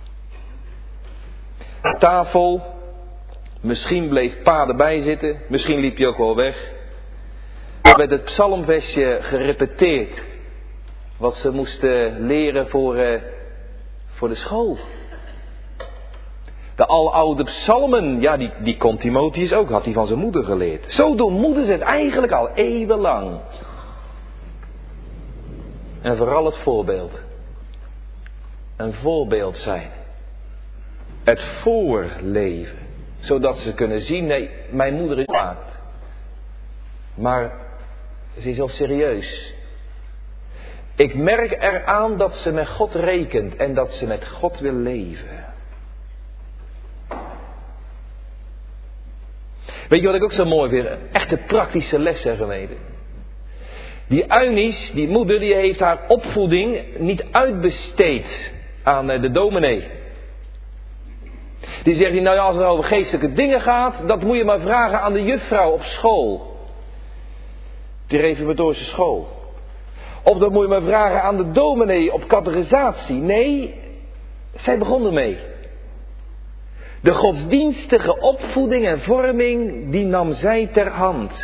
Aan tafel, misschien bleef pa erbij zitten, misschien liep je ook wel weg. Er werd het psalmversje gerepeteerd. Wat ze moesten leren voor, uh, voor de school. De aloude psalmen, ja die, die kon Timotheus ook, had hij van zijn moeder geleerd. Zo doen moeders het eigenlijk al eeuwenlang. En vooral het voorbeeld. Een voorbeeld zijn. Het voorleven. Zodat ze kunnen zien, nee, mijn moeder is gemaakt. Maar ze is wel serieus. Ik merk eraan dat ze met God rekent en dat ze met God wil leven. Weet je wat ik ook zo mooi vind? Echte praktische lessen gemeten. Die Eunice, die moeder, die heeft haar opvoeding niet uitbesteed aan de dominee. Die zegt, nou ja, als het over geestelijke dingen gaat, dat moet je maar vragen aan de juffrouw op school. De reformatorische school. Of dat moet je maar vragen aan de dominee op catechisatie. Nee, zij begon ermee. De godsdienstige opvoeding en vorming, die nam zij ter hand.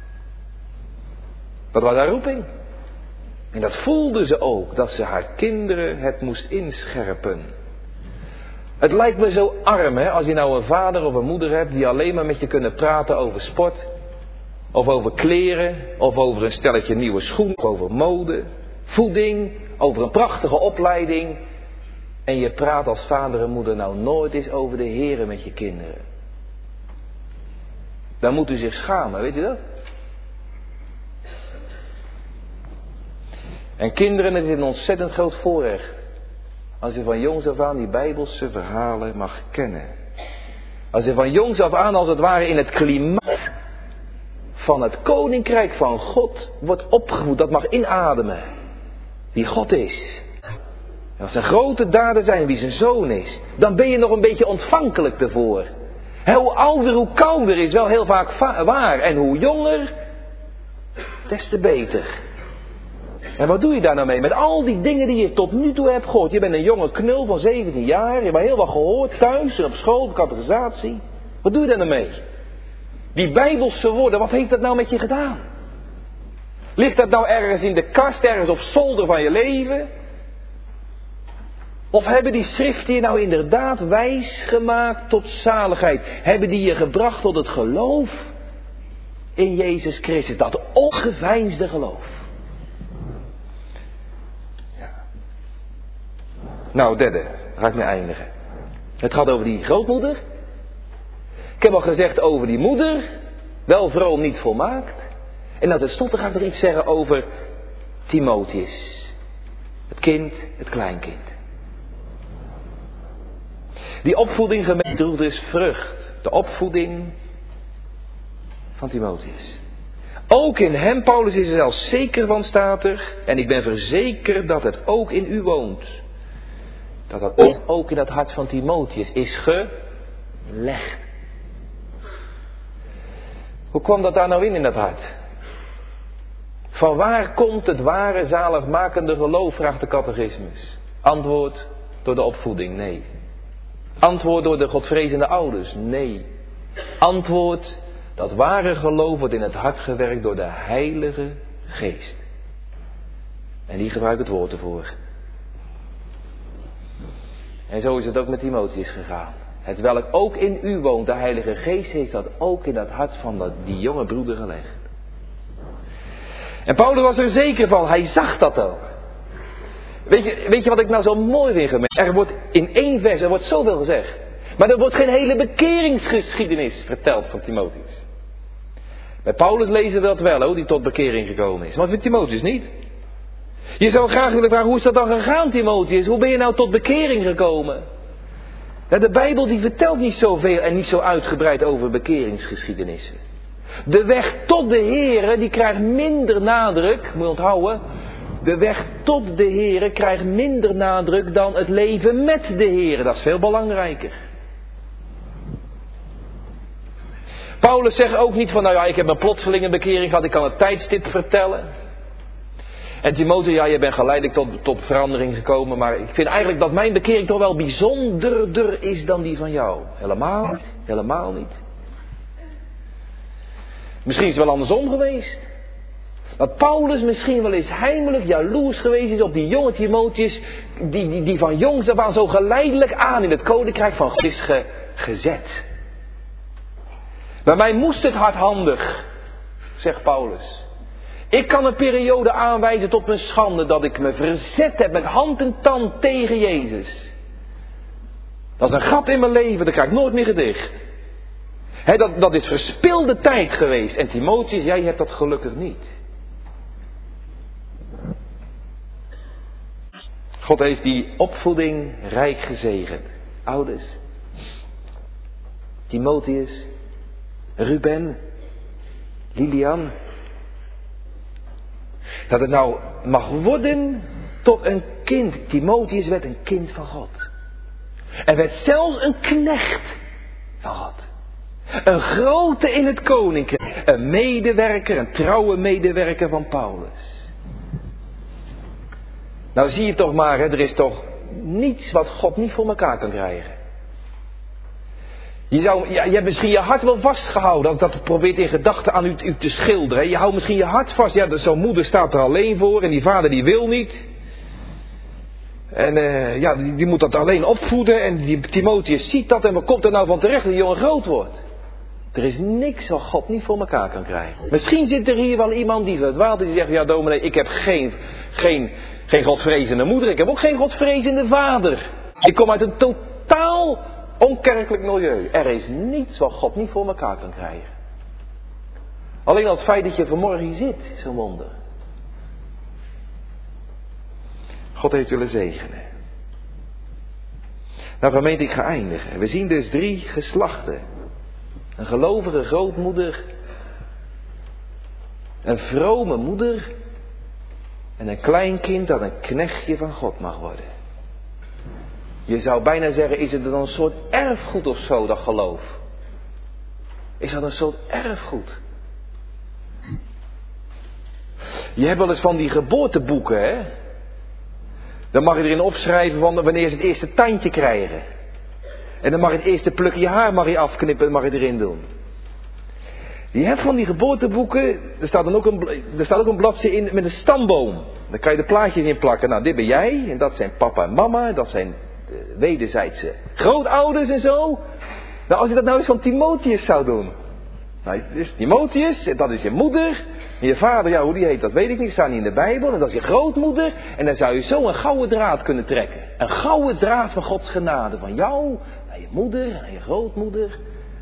Dat was haar roeping. En dat voelde ze ook, dat ze haar kinderen het moest inscherpen. Het lijkt me zo arm, hè, als je nou een vader of een moeder hebt die alleen maar met je kunnen praten over sport. Of over kleren, of over een stelletje nieuwe schoenen, of over mode, voeding, over een prachtige opleiding. En je praat als vader en moeder nou nooit eens over de Here met je kinderen. Dan moet u zich schamen, weet je dat? En kinderen, het is een ontzettend groot voorrecht. Als je van jongs af aan die Bijbelse verhalen mag kennen. Als je van jongs af aan als het ware in het klimaat van het koninkrijk van God wordt opgevoed. Dat mag inademen. Wie God is. En als er grote daden zijn wie zijn zoon is. Dan ben je nog een beetje ontvankelijk ervoor. He, hoe ouder, hoe kouder is wel heel vaak va- waar. En hoe jonger, des te beter. En wat doe je daar nou mee? Met al die dingen die je tot nu toe hebt gehoord. Je bent een jonge knul van zeventien jaar. Je hebt heel wat gehoord thuis en op school, op catechisatie. Wat doe je daar nou mee? Die Bijbelse woorden, wat heeft dat nou met je gedaan? Ligt dat nou ergens in de kast, ergens op zolder van je leven? Of hebben die schriften je nou inderdaad wijs gemaakt tot zaligheid? Hebben die je gebracht tot het geloof in Jezus Christus? Dat ongeveinsde geloof. Ja. Nou, derde, ga ik mee eindigen. Het gaat over die grootmoeder. Ik heb al gezegd over die moeder. Wel vroom, niet volmaakt. En nou, tenslotte ga ik nog iets zeggen over Timotheus. Het kind, het kleinkind. Die opvoeding gemeente droeg dus vrucht. De opvoeding van Timotheus. Ook in hem, Paulus is er zelfs zeker van, staat er. En ik ben verzekerd dat het ook in u woont. Dat dat ook in het hart van Timotheus is gelegd. Hoe kwam dat daar nou in, in dat hart? Van waar komt het ware zaligmakende geloof, vraagt de catechismus. Antwoord, door de opvoeding, nee. Antwoord, door de godvrezende ouders, nee. Antwoord, dat ware geloof wordt in het hart gewerkt door de Heilige Geest. En die gebruikt het woord ervoor. En zo is het ook met Timotheus gegaan. Het welk ook in u woont, de Heilige Geest heeft dat ook in het hart van dat, die jonge broeder gelegd. En Paulus was er zeker van, hij zag dat ook. Weet je, weet je wat ik nou zo mooi vind gemerkt? Er wordt in één vers, er wordt zoveel gezegd. Maar er wordt geen hele bekeringsgeschiedenis verteld van Timotheus. Bij Paulus lezen we dat wel, hoor, die tot bekering gekomen is. Maar van Timotheus niet. Je zou graag willen vragen, hoe is dat dan gegaan, Timotheus? Hoe ben je nou tot bekering gekomen? Ja, de Bijbel die vertelt niet zoveel en niet zo uitgebreid over bekeringsgeschiedenissen. De weg tot de Heere, die krijgt minder nadruk, moet je onthouden. De weg tot de Heere krijgt minder nadruk dan het leven met de Heere. Dat is veel belangrijker. Paulus zegt ook niet van, nou ja, ik heb een plotselinge bekering gehad, ik kan het tijdstip vertellen. En Timotheus, ja, je bent geleidelijk tot, tot verandering gekomen, maar ik vind eigenlijk dat mijn bekering toch wel bijzonderder is dan die van jou. Helemaal niet, helemaal niet. Misschien is het wel andersom geweest. Dat Paulus misschien wel eens heimelijk jaloers geweest is op die jonge Timotheus, die, die, die van jongs af aan zo geleidelijk aan in het koninkrijk van God is ge, gezet. Bij mij moest het hardhandig, zegt Paulus. Ik kan een periode aanwijzen tot mijn schande dat ik me verzet heb met hand en tand tegen Jezus. Dat is een gat in mijn leven, dat krijg ik nooit meer gedicht. He, dat, dat is verspilde tijd geweest. En Timotheus, jij hebt dat gelukkig niet. God heeft die opvoeding rijk gezegend. Ouders, Timotheus, Ruben, Lilian. Dat het nou mag worden tot een kind. Timotheus werd een kind van God. En werd zelfs een knecht van God. Een grote in het koninkrijk. Een medewerker, een trouwe medewerker van Paulus. Nou zie je toch maar, hè, er is toch niets wat God niet voor elkaar kan krijgen. Je, zou, ja, je hebt misschien je hart wel vastgehouden. Als dat probeert in gedachten aan u, u te schilderen. Je houdt misschien je hart vast. Ja, zo'n moeder staat er alleen voor. En die vader die wil niet. En uh, ja, die, die moet dat alleen opvoeden. En die Timotheus ziet dat. En wat komt er nou van terecht dat die jongen groot wordt? Er is niks wat God niet voor elkaar kan krijgen. Misschien zit er hier wel iemand die verdwaalt. Die zegt, ja dominee, ik heb geen, geen, geen godvrezende moeder. Ik heb ook geen godvrezende vader. Ik kom uit een totaal onkerkelijk milieu. Er is niets wat God niet voor elkaar kan krijgen. Alleen al het feit dat je vanmorgen hier zit, is een wonder. God heeft willen zegenen. Nou gemeente, ik ga eindigen. We zien dus drie geslachten. Een gelovige grootmoeder. Een vrome moeder. En een kleinkind dat een knechtje van God mag worden. Je zou bijna zeggen, is het dan een soort erfgoed of zo, dat geloof? Is dat een soort erfgoed? Je hebt wel eens van die geboorteboeken, hè? Dan mag je erin opschrijven van wanneer ze het eerste tandje krijgen. En dan mag je het eerste plukje haar mag je afknippen en mag je erin doen. Je hebt van die geboorteboeken, er staat dan ook een, er staat ook een bladzijde in met een stamboom. Daar kan je de plaatjes in plakken. Nou, dit ben jij, en dat zijn papa en mama, dat zijn de wederzijdse grootouders en zo. Nou, als je dat nou eens van Timotheus zou doen. Nou, dus Timotheus, dat is je moeder. En je vader, ja, hoe die heet, dat weet ik niet, staat niet in de Bijbel. En dat is je grootmoeder. En dan zou je zo een gouden draad kunnen trekken. Een gouden draad van Gods genade. Van jou, naar je moeder, naar je grootmoeder.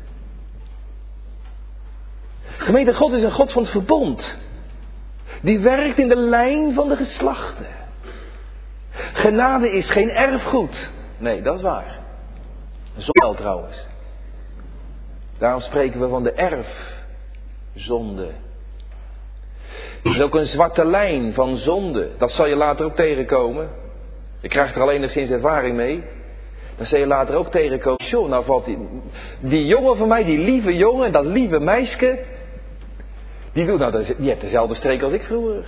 Gemeente, God is een God van het verbond. Die werkt in de lijn van de geslachten. Genade is geen erfgoed. Nee, dat is waar. Zonde trouwens. Daarom spreken we van de erfzonde. Het is ook een zwarte lijn van zonde. Dat zal je later ook tegenkomen. Je krijgt er al enigszins ervaring mee. Dan zal je later ook tegenkomen. Tjoh, nou valt die, die jongen van mij, die lieve jongen, dat lieve meisje. Die, doet, nou, die heeft dezelfde streek als ik vroeger.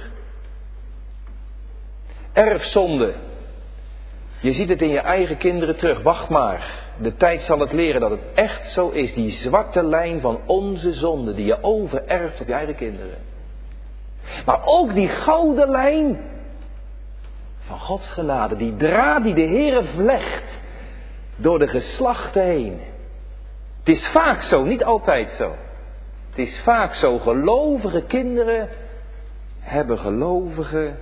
Erfzonde. Je ziet het in je eigen kinderen terug. Wacht maar. De tijd zal het leren dat het echt zo is. Die zwarte lijn van onze zonde die je overerft op je eigen kinderen. Maar ook die gouden lijn van Gods genade. Die draad die de Heere vlecht door de geslachten heen. Het is vaak zo, niet altijd zo. Het is vaak zo. Gelovige kinderen hebben gelovige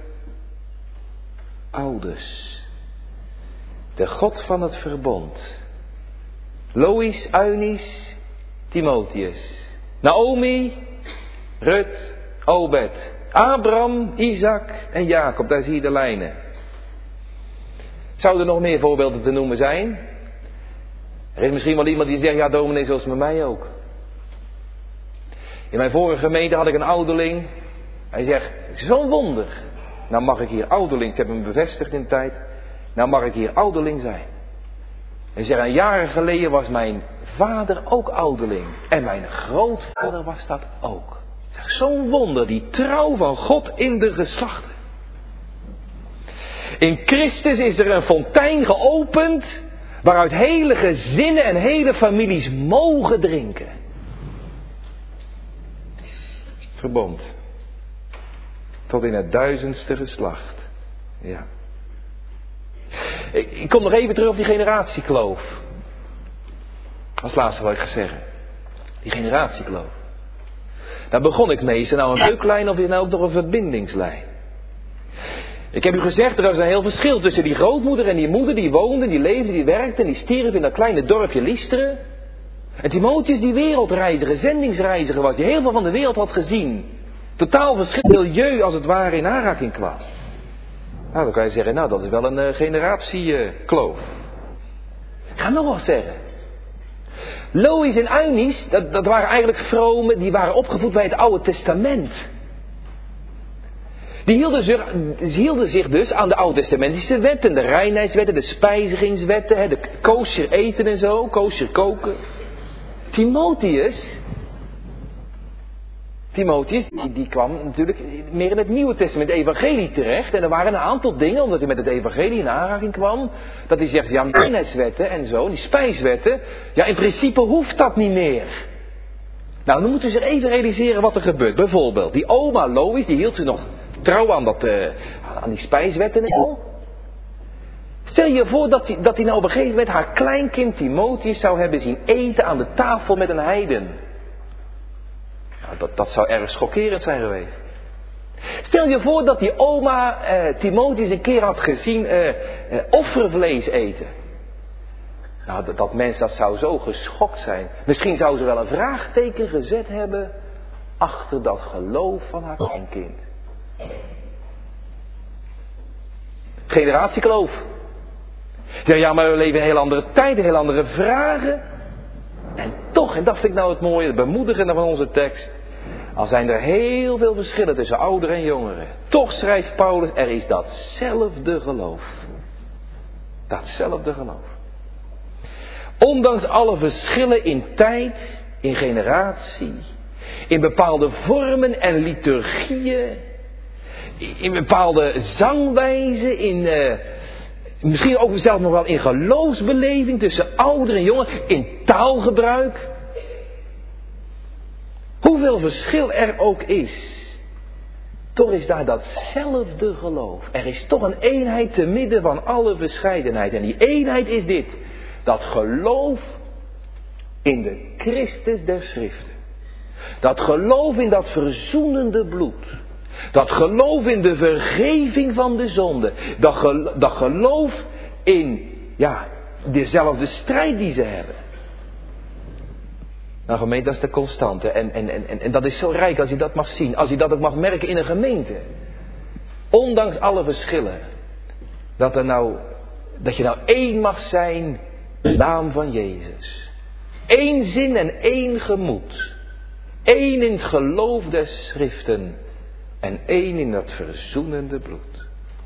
ouders. De God van het verbond. Lois, Eunice, Timotheus. Naomi, Rut, Obed. Abraham, Isaac en Jacob. Daar zie je de lijnen. Zouden er nog meer voorbeelden te noemen zijn? Er is misschien wel iemand die zegt, ja dominee, zoals met mij ook. In mijn vorige gemeente had ik een ouderling. Hij zegt, het is wel een wonder. Nou mag ik hier ouderling, ik heb hem bevestigd in de tijd. Nou mag ik hier ouderling zijn. Hij zegt, een jaren geleden was mijn vader ook ouderling. En mijn grootvader was dat ook. Zeg, zo'n wonder, die trouw van God in de geslachten. In Christus is er een fontein geopend, waaruit hele gezinnen en hele families mogen drinken. Verbond. Tot in het duizendste geslacht. Ja. Ik, ik kom nog even terug op die generatiekloof. Als laatste wat ik ga zeggen. Die generatiekloof. Daar begon ik mee. Is er nou een beuklijn of is er nou ook nog een verbindingslijn? Ik heb u gezegd, er is een heel verschil tussen die grootmoeder en die moeder die woonde, die leefde, die werkte en die stierf in dat kleine dorpje Lysteren. En Timotheus die wereldreiziger, zendingsreiziger was, die heel veel van de wereld had gezien. Totaal verschillend milieu als het ware in aanraking kwam. Nou, dan kan je zeggen, nou dat is wel een uh, generatiekloof. Uh, ik ga nog wat zeggen. Lois en Eunice, dat, dat waren eigenlijk vromen, die waren opgevoed bij het Oude Testament. Die hielden zich, die hielden zich dus aan de Oud-testamentische wetten, de reinheidswetten, de spijzigingswetten, de kosher eten en zo, kosher koken. Timotheus, Timotheus, die, die kwam natuurlijk meer in het Nieuwe Testament, evangelie terecht. En er waren een aantal dingen, omdat hij met het evangelie in aanraking kwam, dat hij zegt, ja, die reinheidswetten en zo, die spijswetten, ja, in principe hoeft dat niet meer. Nou, dan moeten we zich even realiseren wat er gebeurt. Bijvoorbeeld, die oma Lois, die hield zich nog trouw aan, dat, uh, aan die spijswetten en zo. Stel je voor dat hij, dat hij nou op een gegeven moment haar kleinkind Timotheus zou hebben zien eten aan de tafel met een heiden. Nou, dat, dat zou erg schokkerend zijn geweest. Stel je voor dat die oma uh, Timotheus een keer had gezien uh, uh, offervlees eten. Nou, dat, dat mens dat zou zo geschokt zijn. Misschien zou ze wel een vraagteken gezet hebben achter dat geloof van haar kleinkind. Generatiekloof. Ja, maar we leven in een heel andere tijd, heel andere vragen. En toch, en dat vind ik nou het mooie, het bemoedigende van onze tekst. Al zijn er heel veel verschillen tussen ouderen en jongeren. Toch schrijft Paulus, er is datzelfde geloof. Datzelfde geloof. Ondanks alle verschillen in tijd, in generatie, in bepaalde vormen en liturgieën, in bepaalde zangwijzen, in uh, misschien ook zelfs nog wel in geloofsbeleving tussen ouder en jonger, in taalgebruik. Hoeveel verschil er ook is, toch is daar datzelfde geloof. Er is toch een eenheid te midden van alle verscheidenheid. En die eenheid is dit, dat geloof in de Christus der Schriften. Dat geloof in dat verzoenende bloed. Dat geloof in de vergeving van de zonde. Dat, gel- dat geloof in, ja, dezelfde strijd die ze hebben. Nou gemeente, dat is de constante. En, en, en, en dat is zo rijk als je dat mag zien. Als je dat ook mag merken in een gemeente. Ondanks alle verschillen. Dat, er nou, dat je nou één mag zijn in de naam van Jezus. Eén zin en één gemoed. Eén in het geloof des Schriften. En één in dat verzoenende bloed.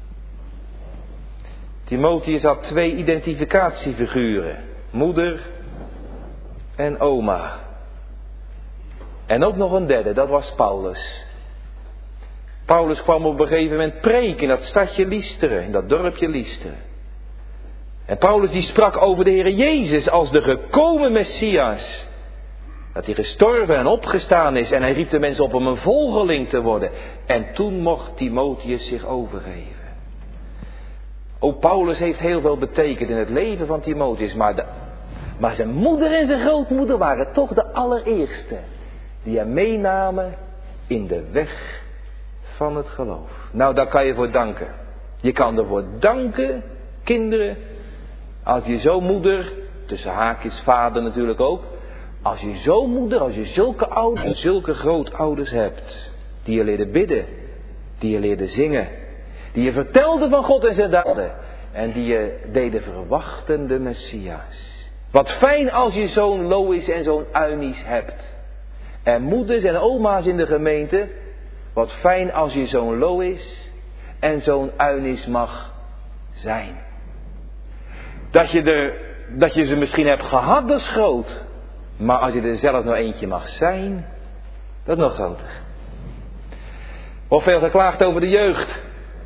Timotheus had twee identificatiefiguren. Moeder en oma. En ook nog een derde, dat was Paulus. Paulus kwam op een gegeven moment preken in dat stadje Lysteren, in dat dorpje Lysteren. En Paulus die sprak over de Heer Jezus als de gekomen Messias. Dat hij gestorven en opgestaan is en hij riep de mensen op om een volgeling te worden. En toen mocht Timotheus zich overgeven. Ook Paulus heeft heel veel betekend in het leven van Timotheus. Maar, de, maar zijn moeder en zijn grootmoeder waren toch de allereerste die hem meenamen in de weg van het geloof. Nou, daar kan je voor danken. Je kan ervoor danken, kinderen, als je zo'n moeder, tussen haakjes vader natuurlijk ook, als je zo'n moeder, als je zulke ouders, zulke grootouders hebt, die je leerde bidden, die je leerde zingen, die je vertelden van God en zijn daden, en die je deden verwachten de Messias. Wat fijn als je zo'n Lois en zo'n Eunice hebt. En moeders en oma's in de gemeente, wat fijn als je zo'n Lois en zo'n Eunice mag zijn. Dat je, er, dat je ze misschien hebt gehad, dat is groot. Maar als je er zelfs nog eentje mag zijn, dat is nog groter. Wordt veel geklaagd over de jeugd.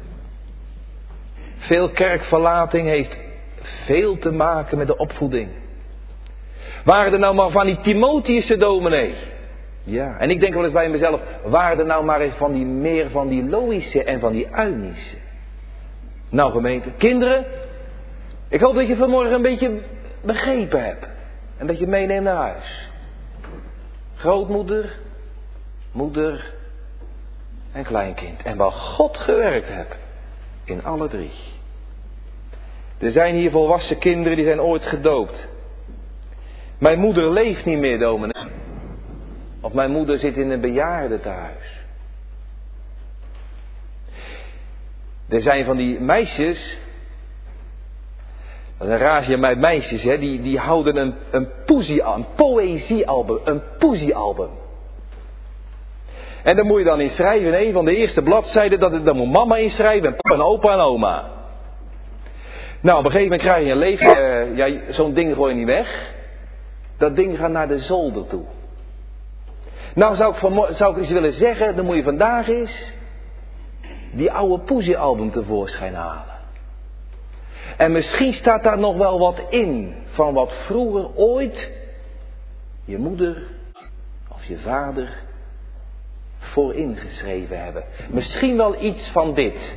Veel kerkverlating heeft veel te maken met de opvoeding. Waren er nou maar van die Timotheüsse dominee? Ja, en ik denk wel eens bij mezelf, waren er nou maar eens van die meer van die Loïs'e en van die Eunice? Nou gemeente, kinderen, ik hoop dat je vanmorgen een beetje begrepen hebt. En dat je meeneemt naar huis. Grootmoeder, moeder en kleinkind. En waar God gewerkt hebt. In alle drie. Er zijn hier volwassen kinderen die zijn ooit gedoopt. Mijn moeder leeft niet meer, dominee. Of mijn moeder zit in een bejaardentehuis. Er zijn van die meisjes. Dat is een rage met meisjes, hè, die, die houden een, een, poesie, een poëziealbum. Een poëziealbum. En daar moet je dan in schrijven. Een van de eerste bladzijden, dat, dat moet mama inschrijven. En papa en opa en oma. Nou, op een gegeven moment krijg je een leven. Uh, ja, zo'n ding gooi je niet weg. Dat ding gaat naar de zolder toe. Nou zou ik, van, zou ik eens willen zeggen, dan moet je vandaag eens die oude poesiealbum tevoorschijn halen. En misschien staat daar nog wel wat in van wat vroeger ooit je moeder of je vader vooringeschreven hebben. Misschien wel iets van dit.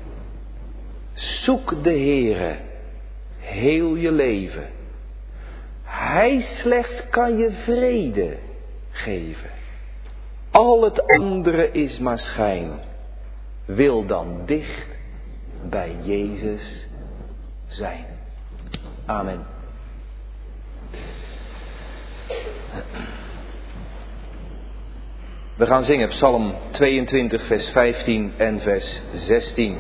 Zoek de Heere heel je leven. Hij slechts kan je vrede geven. Al het andere is maar schijn. Wil dan dicht bij Jezus zijn. Amen. We gaan zingen Psalm tweeëntwintig, vers vijftien en vers zestien.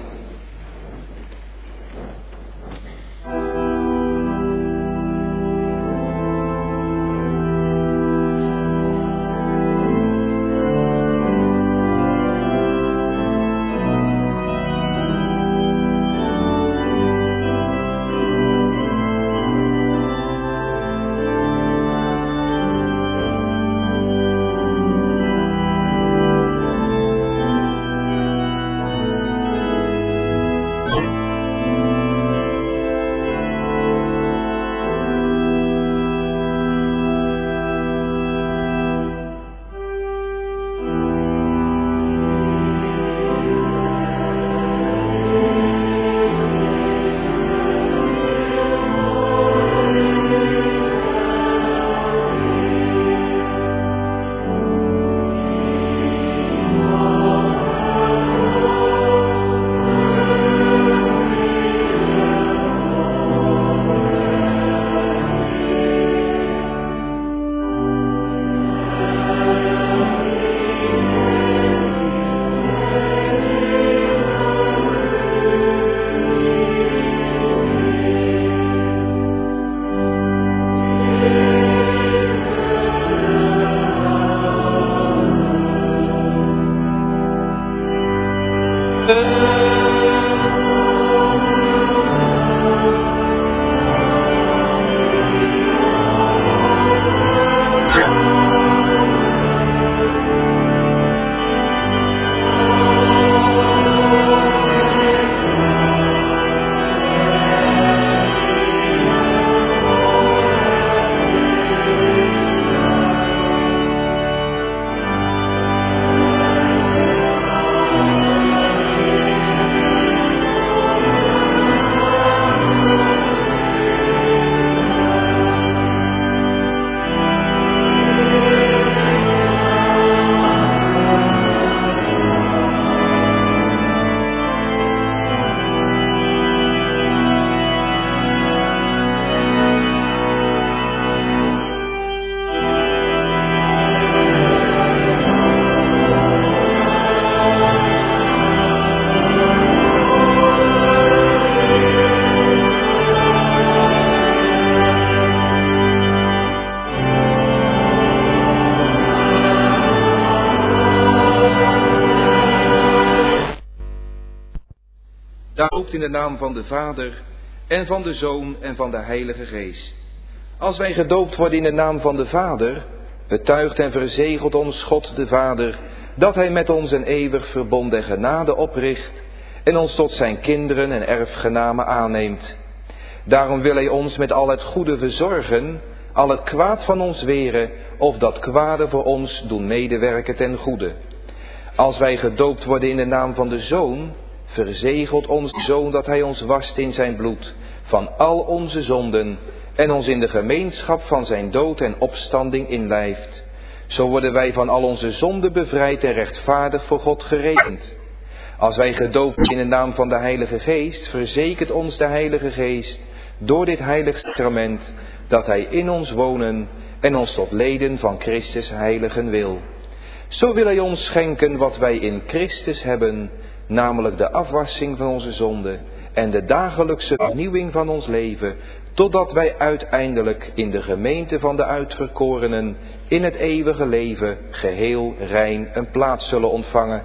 gedoopt in de naam van de Vader en van de Zoon en van de Heilige Geest. Als wij gedoopt worden in de naam van de Vader, betuigt en verzegelt ons God de Vader dat Hij met ons een eeuwig verbond en genade opricht en ons tot zijn kinderen en erfgenamen aanneemt. Daarom wil Hij ons met al het goede verzorgen, al het kwaad van ons weren, of dat kwade voor ons doen medewerken ten goede. Als wij gedoopt worden in de naam van de Zoon, verzegelt ons de Zoon dat Hij ons wast in zijn bloed van al onze zonden en ons in de gemeenschap van zijn dood en opstanding inlijft. Zo worden wij van al onze zonden bevrijd en rechtvaardig voor God gerekend. Als wij gedoopt worden in de naam van de Heilige Geest, verzekert ons de Heilige Geest door dit heilig sacrament dat Hij in ons wonen en ons tot leden van Christus heiligen wil. Zo wil Hij ons schenken wat wij in Christus hebben, namelijk de afwassing van onze zonden en de dagelijkse vernieuwing van ons leven, totdat wij uiteindelijk in de gemeente van de uitverkorenen in het eeuwige leven geheel rein een plaats zullen ontvangen.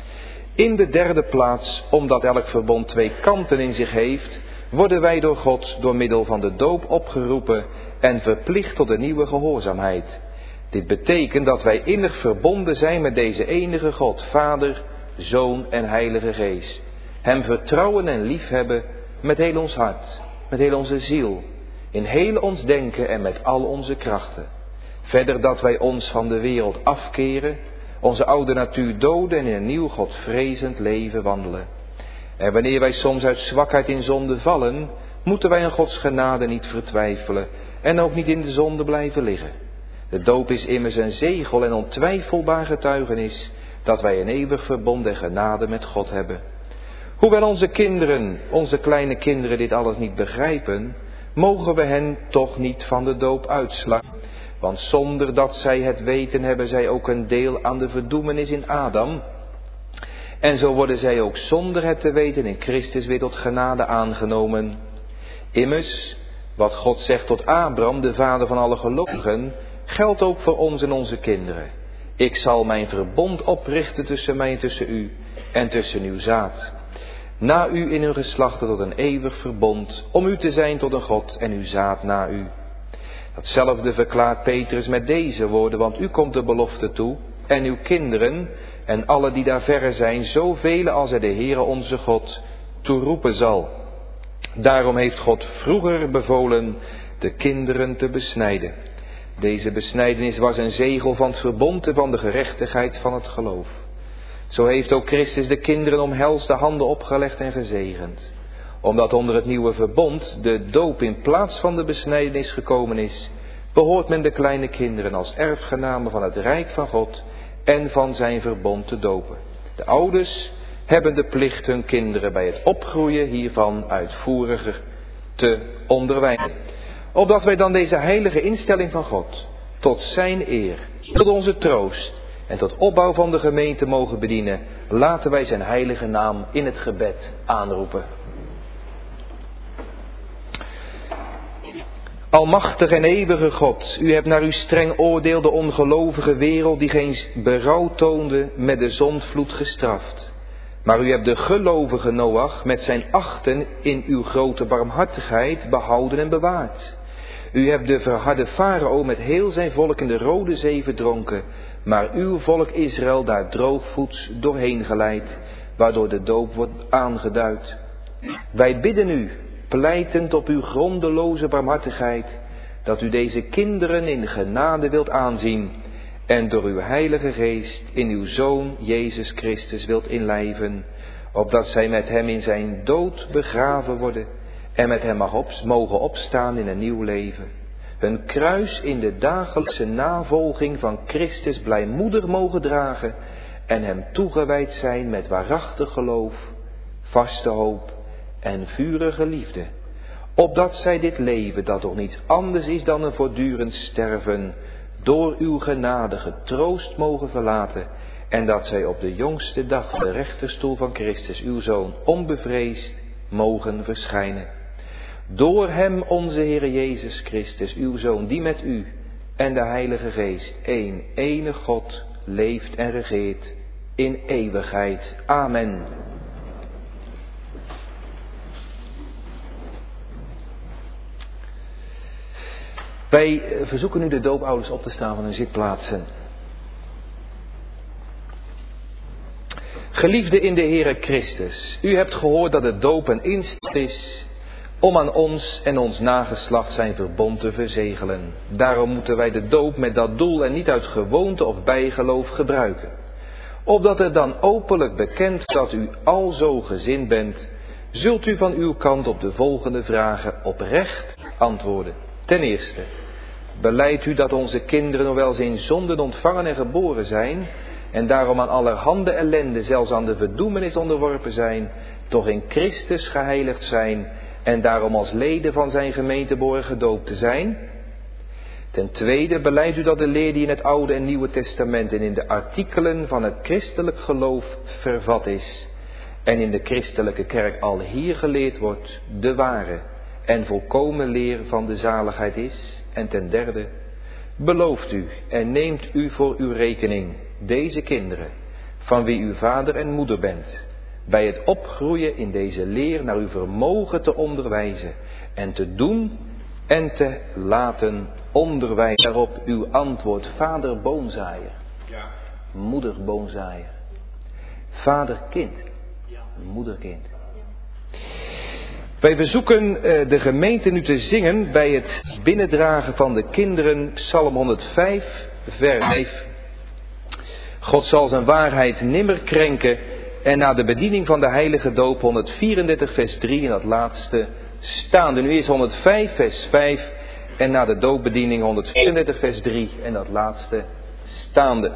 In de derde plaats, omdat elk verbond twee kanten in zich heeft, worden wij door God door middel van de doop opgeroepen en verplicht tot een nieuwe gehoorzaamheid. Dit betekent dat wij innig verbonden zijn met deze enige God, Vader, Zoon en Heilige Geest. Hem vertrouwen en liefhebben met heel ons hart, met heel onze ziel, in heel ons denken en met al onze krachten. Verder dat wij ons van de wereld afkeren, onze oude natuur doden en in een nieuw Godvrezend leven wandelen. En wanneer wij soms uit zwakheid in zonde vallen, moeten wij aan Gods genade niet vertwijfelen en ook niet in de zonde blijven liggen. De doop is immers een zegel en ontwijfelbaar getuigenis dat wij een eeuwig verbond en genade met God hebben. Hoewel onze kinderen, onze kleine kinderen dit alles niet begrijpen, mogen we hen toch niet van de doop uitslaan. Want zonder dat zij het weten, hebben zij ook een deel aan de verdoemenis in Adam. En zo worden zij ook zonder het te weten in Christus weer tot genade aangenomen. Immers, wat God zegt tot Abraham, de vader van alle gelovigen, geldt ook voor ons en onze kinderen. Ik zal mijn verbond oprichten tussen mij en tussen u en tussen uw zaad. Na u in uw geslachten tot een eeuwig verbond, om u te zijn tot een God en uw zaad na u. Datzelfde verklaart Petrus met deze woorden, want u komt de belofte toe, en uw kinderen, en alle die daar verre zijn, zoveel als hij de Heere onze God toeroepen zal. Daarom heeft God vroeger bevolen de kinderen te besnijden. Deze besnijdenis was een zegel van het verbond en van de gerechtigheid van het geloof. Zo heeft ook Christus de kinderen omhelst de handen opgelegd en gezegend. Omdat onder het nieuwe verbond de doop in plaats van de besnijdenis gekomen is, behoort men de kleine kinderen als erfgenamen van het rijk van God en van zijn verbond te dopen. De ouders hebben de plicht hun kinderen bij het opgroeien hiervan uitvoeriger te onderwijzen. Opdat wij dan deze heilige instelling van God tot zijn eer, tot onze troost en tot opbouw van de gemeente mogen bedienen, laten wij zijn heilige naam in het gebed aanroepen. Almachtig en eeuwige God, u hebt naar uw streng oordeel de ongelovige wereld die geen berouw toonde met de zondvloed gestraft. Maar u hebt de gelovige Noach met zijn achten in uw grote barmhartigheid behouden en bewaard. U hebt de verharde Farao met heel zijn volk in de Rode Zee verdronken, maar uw volk Israël daar droogvoets doorheen geleid, waardoor de doop wordt aangeduid. Wij bidden u, pleitend op uw grondeloze barmhartigheid, dat u deze kinderen in genade wilt aanzien en door uw heilige geest in uw Zoon Jezus Christus wilt inlijven, opdat zij met hem in zijn dood begraven worden en met hem mogen opstaan in een nieuw leven. Hun kruis in de dagelijkse navolging van Christus blijmoedig mogen dragen en hem toegewijd zijn met waarachtig geloof, vaste hoop en vurige liefde. Opdat zij dit leven, dat toch niets anders is dan een voortdurend sterven, door uw genade getroost mogen verlaten en dat zij op de jongste dag van de rechterstoel van Christus, uw Zoon, onbevreesd mogen verschijnen. Door hem onze Heere Jezus Christus, uw Zoon, die met u en de Heilige Geest, één, enig God, leeft en regeert in eeuwigheid. Amen. Wij verzoeken nu de doopouders op te staan van hun zitplaatsen. Geliefde in de Heere Christus, u hebt gehoord dat de doop een instap is om aan ons en ons nageslacht zijn verbond te verzegelen. Daarom moeten wij de doop met dat doel en niet uit gewoonte of bijgeloof gebruiken. Opdat het dan openlijk bekend dat u al zo gezind bent, zult u van uw kant op de volgende vragen oprecht antwoorden. Ten eerste, belijdt u dat onze kinderen hoewel ze in zonden ontvangen en geboren zijn en daarom aan allerhande ellende, zelfs aan de verdoemenis onderworpen zijn, toch in Christus geheiligd zijn en daarom als leden van zijn gemeente behoren gedoopt te zijn? Ten tweede, belijdt u dat de leer die in het Oude en Nieuwe Testament en in de artikelen van het christelijk geloof vervat is en in de christelijke kerk al hier geleerd wordt, de ware en volkomen leer van de zaligheid is? En ten derde, belooft u en neemt u voor uw rekening deze kinderen, van wie u vader en moeder bent, bij het opgroeien in deze leer naar uw vermogen te onderwijzen en te doen en te laten onderwijzen? Daarop uw antwoord, vader boonzaaier, ja. Moeder boonzaaier, vader kind, ja. Moeder kind. Ja. Wij verzoeken uh, de gemeente nu te zingen bij het binnendragen van de kinderen Psalm honderdvijf, vers vijf. God zal zijn waarheid nimmer krenken. En na de bediening van de heilige doop honderdvierendertig vers drie in dat laatste staande. Nu eerst honderdvijf vers vijf en na de doopbediening honderdvierendertig vers drie en dat laatste staande.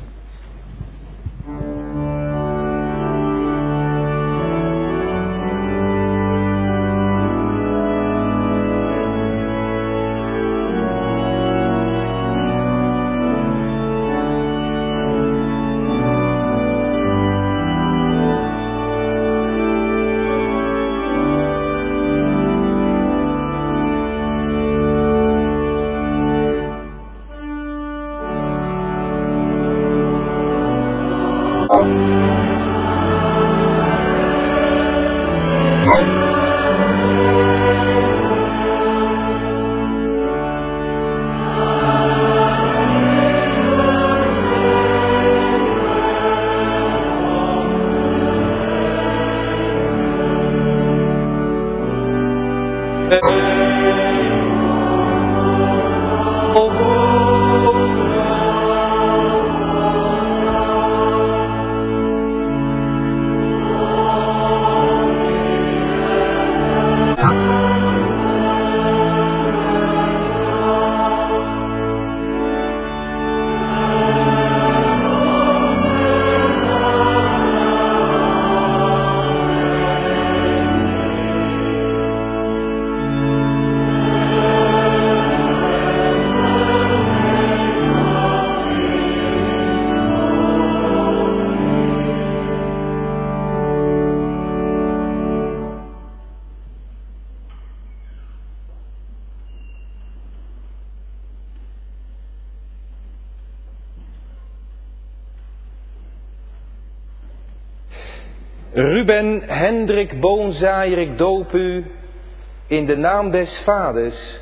Ruben Hendrik Boonzaaier, ik doop u in de naam des Vaders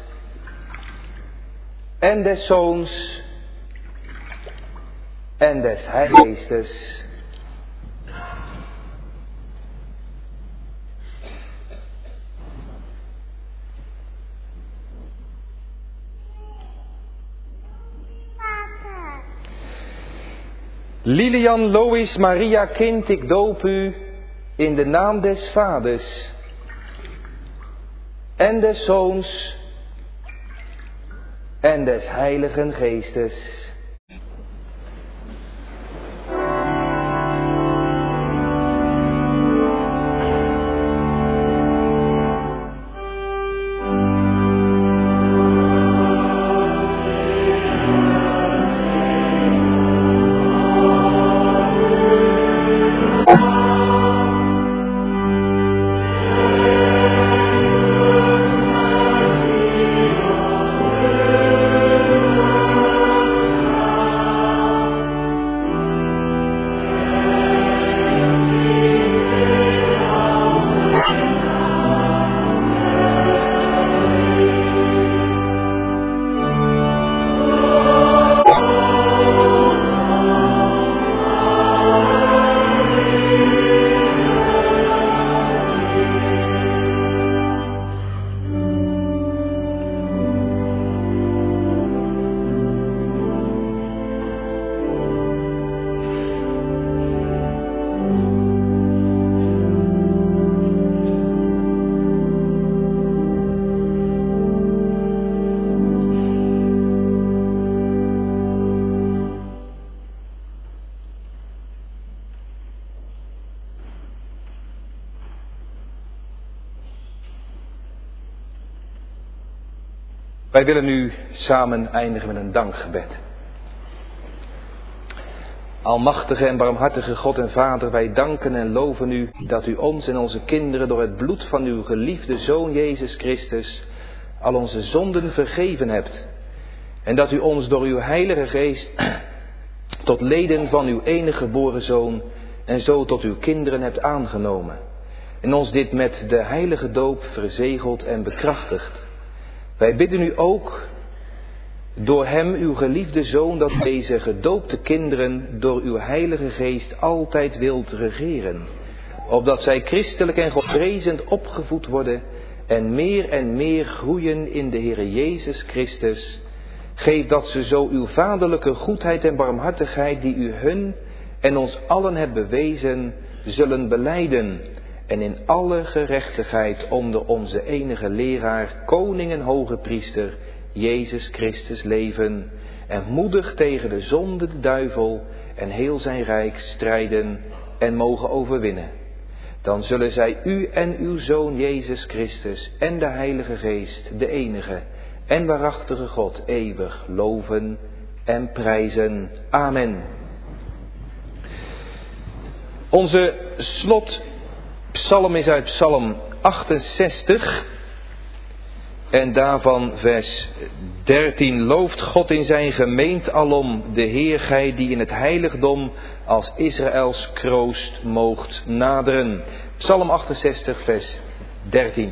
en des Zoons en des Heilige Geestes. Lilian Lois Maria kind, ik doop u in de naam des Vaders en des Zoons en des Heiligen Geestes. Wij willen nu samen eindigen met een dankgebed. Almachtige en barmhartige God en Vader, wij danken en loven u dat u ons en onze kinderen door het bloed van uw geliefde Zoon Jezus Christus al onze zonden vergeven hebt. En dat u ons door uw Heilige Geest tot leden van uw enige geboren Zoon en zo tot uw kinderen hebt aangenomen. En ons dit met de heilige doop verzegeld en bekrachtigt. Wij bidden u ook door hem, uw geliefde Zoon, dat deze gedoopte kinderen door uw Heilige Geest altijd wilt regeren. Opdat zij christelijk en godvrezend opgevoed worden en meer en meer groeien in de Heere Jezus Christus. Geef dat ze zo uw vaderlijke goedheid en barmhartigheid die u hun en ons allen hebt bewezen, zullen belijden. En in alle gerechtigheid onder onze enige leraar, koning en hoge priester, Jezus Christus leven. En moedig tegen de zonde, de duivel en heel zijn rijk strijden en mogen overwinnen. Dan zullen zij u en uw Zoon Jezus Christus en de Heilige Geest, de enige en waarachtige God, eeuwig loven en prijzen. Amen. Onze slotpsalm is uit Psalm achtenzestig en daarvan vers dertien. Looft God in zijn gemeente alom, de Heer gij die in het heiligdom als Israëls kroost moogt naderen. Psalm achtenzestig vers dertien.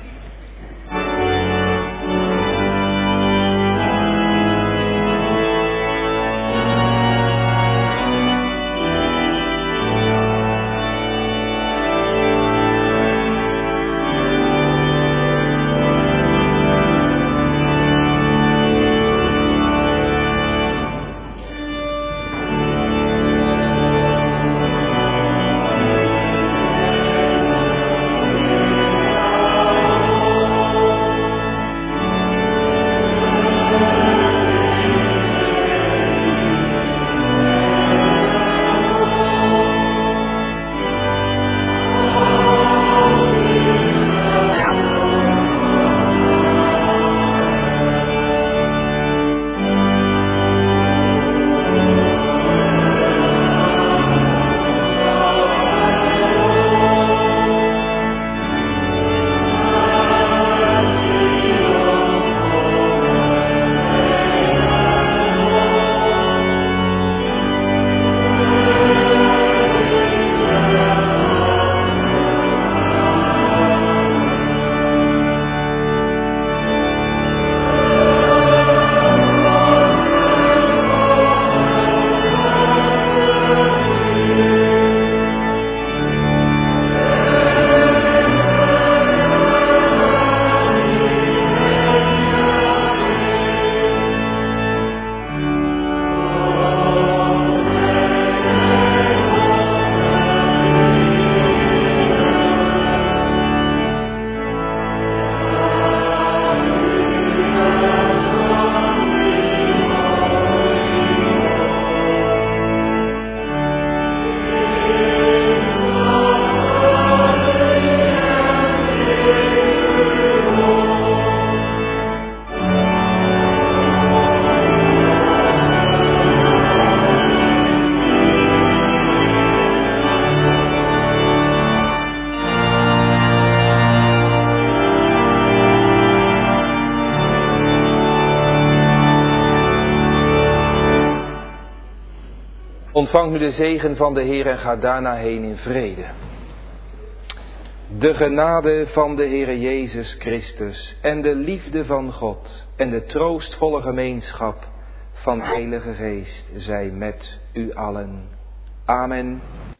Ontvang nu de zegen van de Heer en ga daarna heen in vrede. De genade van de Heere Jezus Christus en de liefde van God en de troostvolle gemeenschap van de Heilige Geest zij met u allen. Amen.